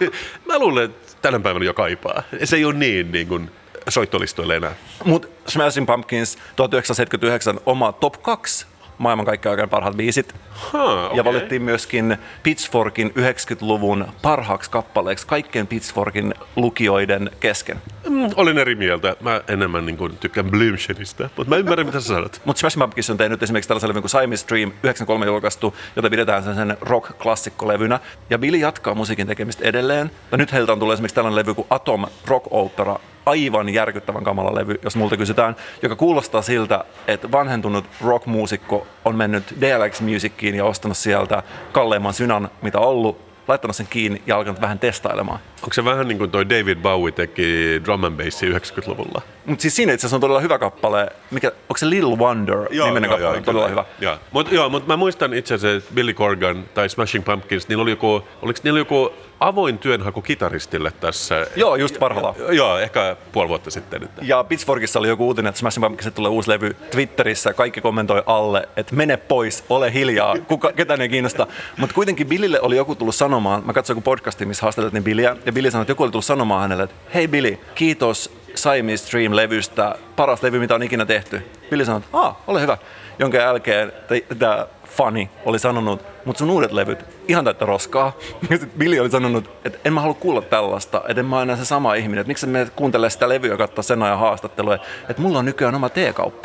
Mä luulen, että tänä päivänä jo kaipaa. Se ei ole niin, niin kuin soittolistoille enää. Mutta Smashing Pumpkins tuhatyhdeksänsataaseitsemänkymmentäyhdeksän oma top kaksi maailman kaikkein parhaat biisit. Ha, okay. Ja valittiin myöskin Pitchforkin yhdeksänkymmentäluvun parhaaksi kappaleeksi kaikkien Pitchforkin lukijoiden kesken. Mm, olin eri mieltä. Mä enemmän niin kuin tykkään Blümchenistä, mutta mä ymmärrän, mitä sä sanot. Mutta Smashing Pumpkins on tehnyt esimerkiksi tällaisen levyn kuin Siamese Dream, yhdeksänkymmentäkolme julkaistu, jota pidetään sen rock-klassikkolevynä. Ja Billy jatkaa musiikin tekemistä edelleen. Ja nyt heiltä on tullut esimerkiksi tällainen levy kuin Atom Rock Opera, aivan järkyttävän kamala levy, jos multa kysytään, joka kuulostaa siltä, että vanhentunut rock-muusikko on mennyt D L X Musiciin ja ostanut sieltä kalleimman synan, mitä on ollut, laittanut sen kiinni ja alkanut vähän testailemaan. Onko se vähän niin kuin toi David Bowie teki drum and bassia yhdeksänkymmentäluvulla? Mutta siis siinä itse asiassa on todella hyvä kappale. Mikä, onko se Little Wonder joo, nimenen joo, kappale? Joo, todella hyvä. Joo. Mutta mut mä muistan itse asiassa, että Billy Corgan tai Smashing Pumpkins, niillä oli joku, oliko niillä joku avoin työnhaku kitaristille tässä? Joo, just parhaillaan. Joo, ehkä puoli vuotta sitten. Ja Pitchforkissa oli joku uutinen, että Smashing Pumpkinsille tulee uusi levy Twitterissä. Kaikki kommentoi alle, että mene pois, ole hiljaa, kuka, ketään ei kiinnosta. Mutta kuitenkin Billylle oli joku tullut sanomaan, mä katsoin joku podcastin, missä haastateltiin Billyä, ja ja Billy sanoi, että joku oli tullut sanomaan hänelle, että hei Billy, kiitos Siamese Dream-levystä, paras levy, mitä on ikinä tehty. Billy sanoi, että aah, ole hyvä. Jonka jälkeen tämä fani oli sanonut, mutta sun uudet levyt, ihan täyttä roskaa. Ja sitten Billy oli sanonut, että en mä halua kuulla tällaista, että en mä ole enää se sama ihminen, että miksi me kuuntelee sitä levyä ja katsoa sen ajan haastattelua, että mulla on nykyään oma teekauppa.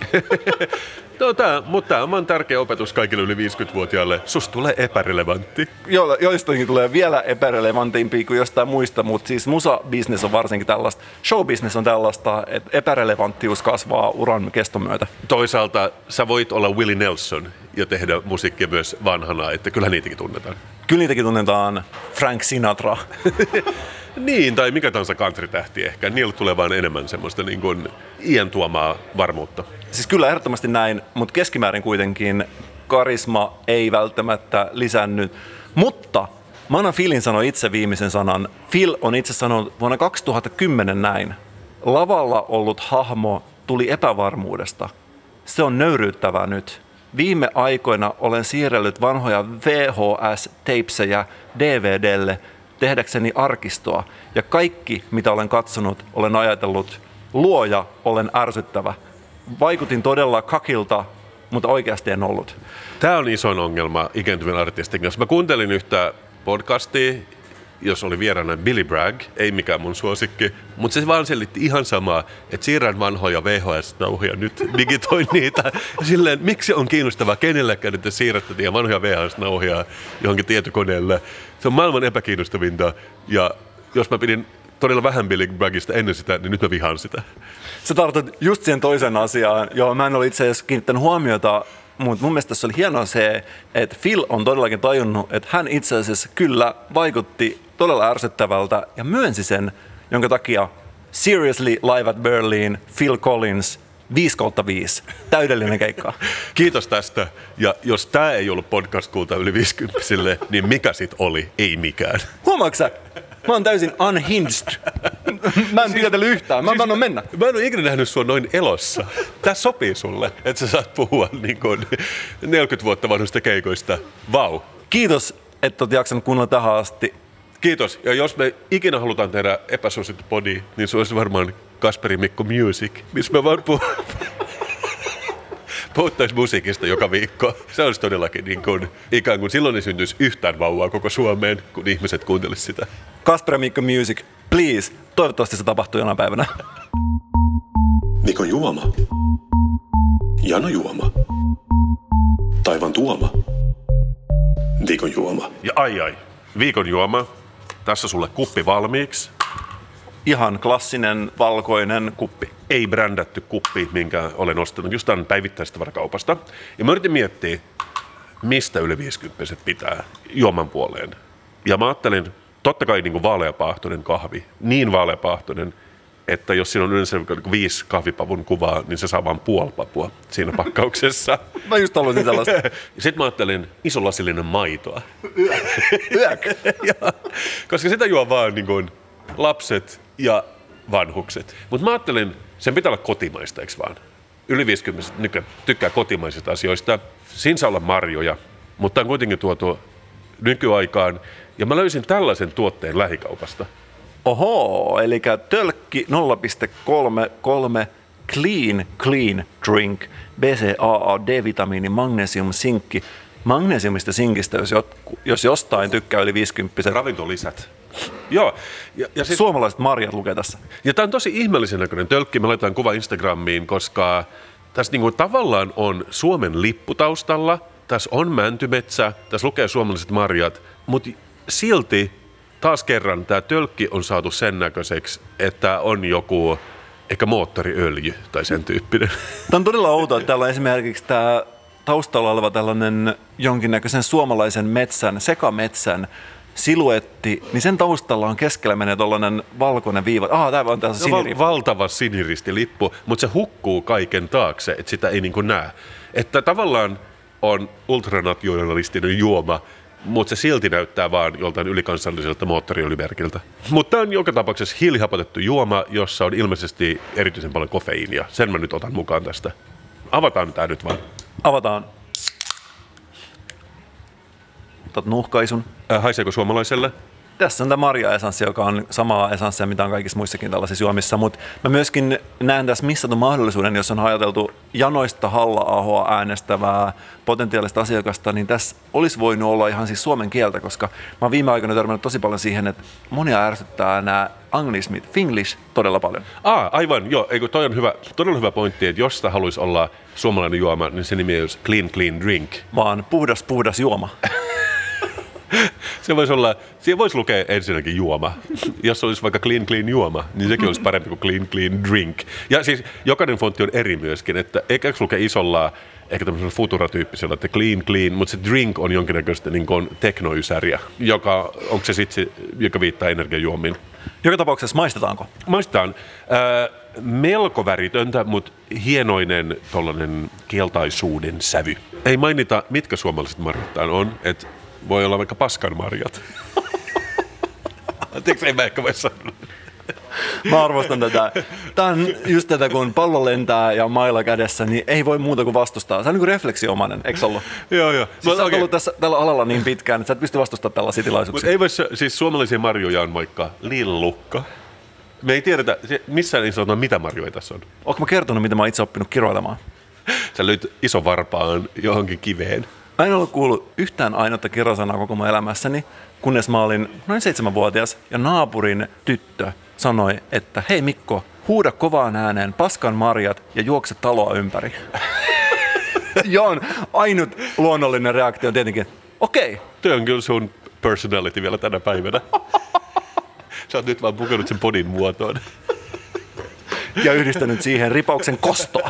No, tää, mutta tämä on tärkeä opetus kaikille yli viisikymmentävuotiaille. Susta tulee epärelevantti. Jo, joistakin tulee vielä epärelevantimpia kuin jostain muista, mutta siis musa-business on varsinkin tällaista. Show-business on tällaista, että epärelevanttius kasvaa uran keston myötä. Toisaalta sä voit olla Willie Nelson ja tehdä musiikkia myös vanhana, että kyllä niitäkin tunnetaan. Kyllä niitäkin tunnetaan Frank Sinatra. Niin, tai mikä tahansa country-tähti ehkä. Niillä tulee vaan enemmän semmoista niin kuin iän tuomaa varmuutta. Siis kyllä ehdottomasti näin, mutta keskimäärin kuitenkin karisma ei välttämättä lisännyt. Mutta mä annan Philin sanoa itse viimeisen sanan. Phil on itse sanonut vuonna kaksituhattakymmenen näin. Lavalla ollut hahmo tuli epävarmuudesta. Se on nöyryyttävää nyt. Viime aikoina olen siirrellyt vanhoja V H S-teipsejä D V D:lle tehdäkseni arkistoa. Ja kaikki, mitä olen katsonut, olen ajatellut, luoja, olen ärsyttävä. Vaikutin todella kakilta, mutta oikeasti en ollut. Tämä on isoin ongelma ikääntyvien artistien kanssa. Mä kuuntelin yhtä podcastia, jos oli vieraana Billy Bragg, ei mikään mun suosikki, mutta se vaan selitti ihan samaa, että siirrän vanhoja V H S-nauhoja, nyt digitoin niitä. Ja silleen, miksi on kiinnostavaa kenellekään, että siirrätte vanhoja V H S-nauhoja johonkin tietokoneelle. Se on maailman epäkiinnostavinta, ja jos mä pidin todella vähän Billy Braggista ennen sitä, niin nyt mä vihaan sitä. Sä tartut just siihen toisen asiaan. Joo, mä en ole itse asiassa kiinnittänyt huomiota, mutta mun mielestä tässä oli hienoa se, että Phil on todellakin tajunnut, että hän itse asiassa kyllä vaikutti todella ärsyttävältä ja myönsi sen, jonka takia Seriously Live at Berlin, Phil Collins, viisi kautta viisi. Täydellinen keikka. Kiitos tästä. Ja jos tää ei ollut podcast-kulta yli viisikymppisille, niin mikä sit oli? Ei mikään. Huomaatko sä? Mä oon täysin unhinged. Mä en pidätellyt yhtään. Mä en siis, mennä. Mä en ole ikinä nähnyt sua noin elossa. Tää sopii sulle, että sä saat puhua niin kuin neljäkymmentä vuotta vanhoista keikoista. Vau. Kiitos, että oot jaksanut kuunnella tähän asti. Kiitos. Ja jos me ikinä halutaan tehdä epäsuosittu podi, niin se olisi varmaan Kasperi Mikko Music, missä me vaan puh- puhuttaisiin musiikista joka viikko. Se olisi todellakin niin kuin, ikään kuin silloin ei syntyisi yhtään vauvaa koko Suomeen, kun ihmiset kuuntelisivat sitä. Kasperi Mikko Music, please. Toivottavasti se tapahtuu jonain päivänä. Mikon juoma. Jano juoma. Taivan tuoma. Viikon juoma. Ja ai ai, viikon juoma. Tässä sulle kuppi valmiiksi. Ihan klassinen valkoinen kuppi. Ei brändätty kuppi, minkä olen ostanut jostain päivittäistavarakaupasta. Ja mä yritin miettiä, mistä yli viisikymppiset pitää juoman puoleen. Ja mä ajattelin, totta kai niin kuin vaaleapaahtoinen kahvi, niin vaaleapaahtoinen, että jos siinä on yleensä viisi kahvipavun kuvaa, niin se saa vain puoli papua siinä pakkauksessa. Mä just haluaisin sellaista. Sitten mä ajattelin isolasillinen maitoa. Yök. Ja, koska sitä juo vaan niin kuin lapset ja vanhukset. Mutta mä ajattelin, sen pitää olla kotimaista, eikö vaan? Yli viisikymmentä nykyään tykkää kotimaisista asioista. Siinä saa olla marjoja, mutta on kuitenkin tuotu nykyaikaan. Ja mä löysin tällaisen tuotteen lähikaupasta. Oho, eli tölkki nolla pilkku kolmekymmentäkolme Clean Clean Drink, B C A A, D-vitamiini, magnesium, sinkki. Magnesiumista sinkistä, jos, jotku, jos jostain tykkää yli viisikymppiset. Ravintolisät. Joo. Ja, ja sit, Suomalaiset marjat lukee tässä. Ja tämä on tosi ihmeellisen näköinen tölkki. Me laitetaan kuva Instagramiin, koska tässä niinku tavallaan on Suomen lippu taustalla. Tässä on mäntymetsä, tässä lukee suomalaiset marjat, mutta silti taas kerran tämä tölkki on saatu sen näköiseksi, että on joku ehkä moottoriöljy tai sen tyyppinen. Tämä on todella outoa, että täällä on esimerkiksi tämä taustalla oleva tällainen jonkinnäköisen suomalaisen metsän, sekametsän siluetti, niin sen taustalla on keskellä menee tollainen valkoinen viiva. Ah, tämä on tässä siniristi. Val- valtava siniristilippu, mutta se hukkuu kaiken taakse, että sitä ei niinku näe. Että tavallaan on ultranationalistinen juoma, mutta se silti näyttää vaan joltain ylikansalliselta moottoriöljymerkiltä. Mutta tämä on joka tapauksessa hiilihapotettu juoma, jossa on ilmeisesti erityisen paljon kofeiinia. Sen mä nyt otan mukaan tästä. Avataan tämä nyt vaan. Avataan. Otat nuuhkaisun. Äh, haiseeko suomalaiselle? Tässä on tämä marja-esanssi, joka on samaa esanssia, mitä on kaikissa muissakin tällaisissa juomissa, mutta mä myöskin näen tässä missatun mahdollisuuden, jos on ajateltu janoista Halla-ahoa äänestävää potentiaalista asiakasta, niin tässä olisi voinut olla ihan siis suomen kieltä, koska mä oon viime aikoina törmännyt tosi paljon siihen, että monia ärsyttää nämä anglismit, finglish todella paljon. Ah, aivan, joo, eikö toi on hyvä, todella hyvä pointti, että jos sitä haluaisi olla suomalainen juoma, niin se nimi olisi clean, clean drink. Vaan puhdas, puhdas juoma. Se voisi olla, siihen voisi lukea ensinnäkin juoma. Jos olisi vaikka clean clean juoma, niin sekin olisi parempi kuin clean clean drink. Ja siis jokainen fontti on eri myöskin, että eikä lukea isolla, ehkä tämmöisellä futuratyyppisellä, että clean clean, mutta se drink on jonkinnäköistä niin kuin teknoysäriä, joka, onko se sitten joka viittaa energiajuomiin. Joka tapauksessa maistetaanko? Maistetaan. Äh, melko väritöntä, mutta hienoinen tollainen keltaisuuden sävy. Ei mainita, mitkä suomalaiset marjattaan on, että voi olla vaikka paskanmarjat. Tiedätkö, en mä ehkä voi sanoa. Mä arvostan tätä. Tää on just tätä, kun pallo lentää ja mailla kädessä, niin ei voi muuta kuin vastustaa. Se on niin kuin refleksiomainen, eikö ollut? Joo, joo. Siis sä oot ollut tässä, tällä alalla niin pitkään, että sä et pysty vastustamaan tällaisia tilaisuuksia. Mutta ei voi, siis suomalaisia marjoja on vaikka lillukka. Me ei tiedetä, missään ei sanota, mitä marjoja tässä on. Ootko mä kertonut, mitä mä oon itse oppinut kiroilemaan? Sä löyt iso varpaan johonkin kiveen. Mä en ollut kuullut yhtään ainoata kirosanaa koko mun elämässäni, kunnes mä olin noin seitsemänvuotias ja naapurin tyttö sanoi, että hei Mikko, huuda kovaan ääneen paskan marjat ja juokse taloa ympäri. Joo, ainut luonnollinen reaktio on tietenkin, okei. Okay. Tuo on kyllä sun personality vielä tänä päivänä. Sä oot nyt vaan pukenut sen podin muotoon. Ja yhdistänyt siihen ripauksen kostoa.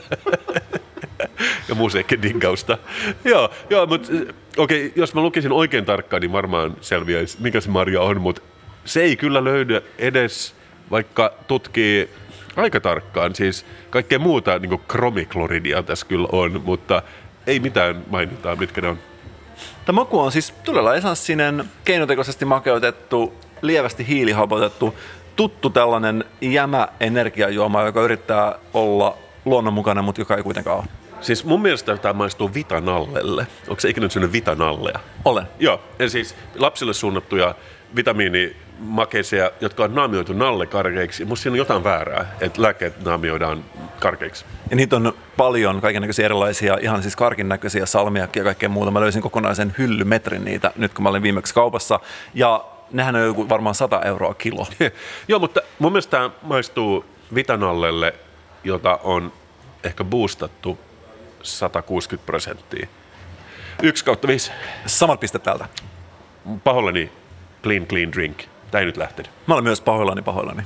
Ja musiikkidinkausta. Joo, joo, mutta okei, jos mä lukisin oikein tarkkaan, niin varmaan selviäisi, mikä se marja on, mutta se ei kyllä löydy edes, vaikka tutkii aika tarkkaan. Siis kaikkea muuta, niin kuin kromikloridia tässä kyllä on, mutta ei mitään mainitaan, mitkä ne on. Tämä maku on siis todella esanssinen, keinotekoisesti makeutettu, lievästi hiilihapotettu, tuttu tällainen jämä energiajuoma, joka yrittää olla luonnonmukainen, mutta joka ei kuitenkaan ole. Siis mun mielestä tämä maistuu vitanallelle. Onko se ikinä syönyt vitanallea? Olen. Joo, ja siis lapsille suunnattuja vitamiinimakeisia, jotka on naamioitu nallekarkeiksi. Musta siinä on jotain väärää, että lääkkeet naamioidaan karkeiksi. Ja niitä on paljon kaikennäköisiä erilaisia, ihan siis karkin näköisiä salmiakkia ja kaikkea muuta. Mä löysin kokonaisen hyllymetrin niitä nyt, kun mä olin viimeksi kaupassa. Ja nehän on joku varmaan sata euroa kilo. Joo, mutta mun mielestä tämä maistuu vitanallelle, jota on ehkä boostattu sata kuusikymmentä prosenttia. Yksi kautta viisi. Samat pistet täältä. Pahoillani clean clean drink. Tää ei nyt lähtenyt. Mä olen myös pahoillani pahoillani.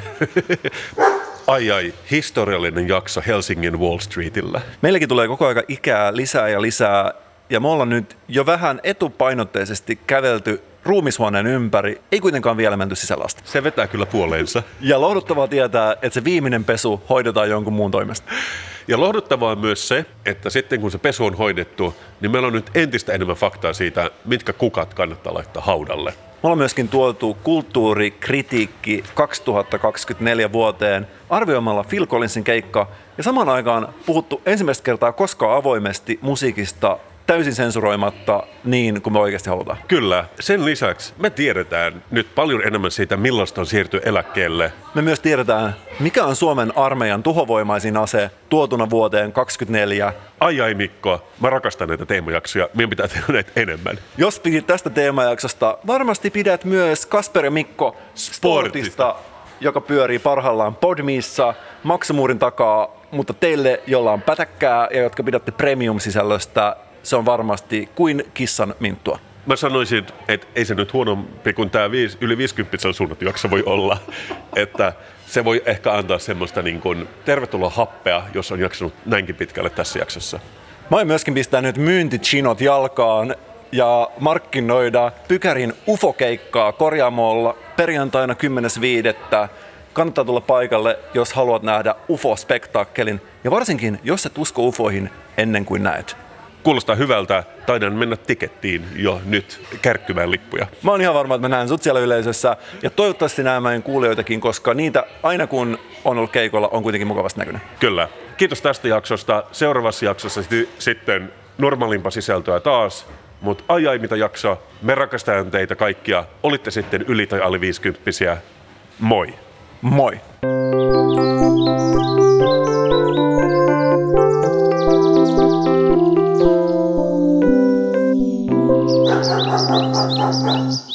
Ai ai, historiallinen jakso Helsingin Wall Streetillä. Meilläkin tulee koko aika ikää lisää ja lisää. Ja me ollaan nyt jo vähän etupainotteisesti kävelty ruumishuoneen ympäri, ei kuitenkaan vielä menty sisällä asti. Se vetää kyllä puoleensa. Ja lohduttavaa tietää, että se viimeinen pesu hoidetaan jonkun muun toimesta. Ja lohduttavaa on myös se, että sitten kun se pesu on hoidettu, niin meillä on nyt entistä enemmän faktaa siitä, mitkä kukat kannattaa laittaa haudalle. Me ollaan myöskin tuotu kulttuurikritiikki kaksituhattakaksikymmentäneljä vuoteen arvioimalla Phil Collinsin keikka ja samaan aikaan puhuttu ensimmäistä kertaa koskaan avoimesti musiikista täysin sensuroimatta niin kuin me oikeasti halutaan. Kyllä. Sen lisäksi me tiedetään nyt paljon enemmän siitä, millaista on siirtyä eläkkeelle. Me myös tiedetään, mikä on Suomen armeijan tuhovoimaisin ase tuotuna vuoteen kaksikymmentäneljä. Ai ai Mikko, mä rakastan näitä teemajaksoja. Meidän pitää tehdä näitä enemmän. Jos pidit tästä teemajaksosta, varmasti pidät myös Kasper ja Mikko Sportista, joka pyörii parhaillaan Podmeissa maksumuurin takaa, mutta teille, jolla on pätäkkää ja jotka pidätte premium-sisällöstä, se on varmasti kuin kissan minttua. Mä sanoisin, että ei se nyt huonompi kuin tämä viis, yli viisikymmentä suunnattu jakso voi olla. Että se voi ehkä antaa semmoista niin kuin tervetuloa happea, jos on jaksanut näinkin pitkälle tässä jaksossa. Mä oon myöskin pistää nyt myyntichinot jalkaan ja markkinoida Pykärin U F O-keikkaa Korjaamolla perjantaina kymmenes viidettä Kannattaa tulla paikalle, jos haluat nähdä U F O-spektaakkelin ja varsinkin, jos et usko U F Oihin ennen kuin näet. Kuulostaa hyvältä. Taidan mennä tikettiin jo nyt kärkkymään lippuja. Mä oon ihan varma, että mä näen sut siellä yleisössä ja toivottavasti näen meidän kuulijoitakin, koska niitä aina kun on ollut keikolla on kuitenkin mukavasti näkynyt. Kyllä. Kiitos tästä jaksosta. Seuraavassa jaksossa sitten normaalimpaa sisältöä taas. mutta ai ai mitä jaksoa. Me rakastamme teitä kaikkia. Olitte sitten yli tai alle viisikymppisiä. Moi! Moi! Thank you.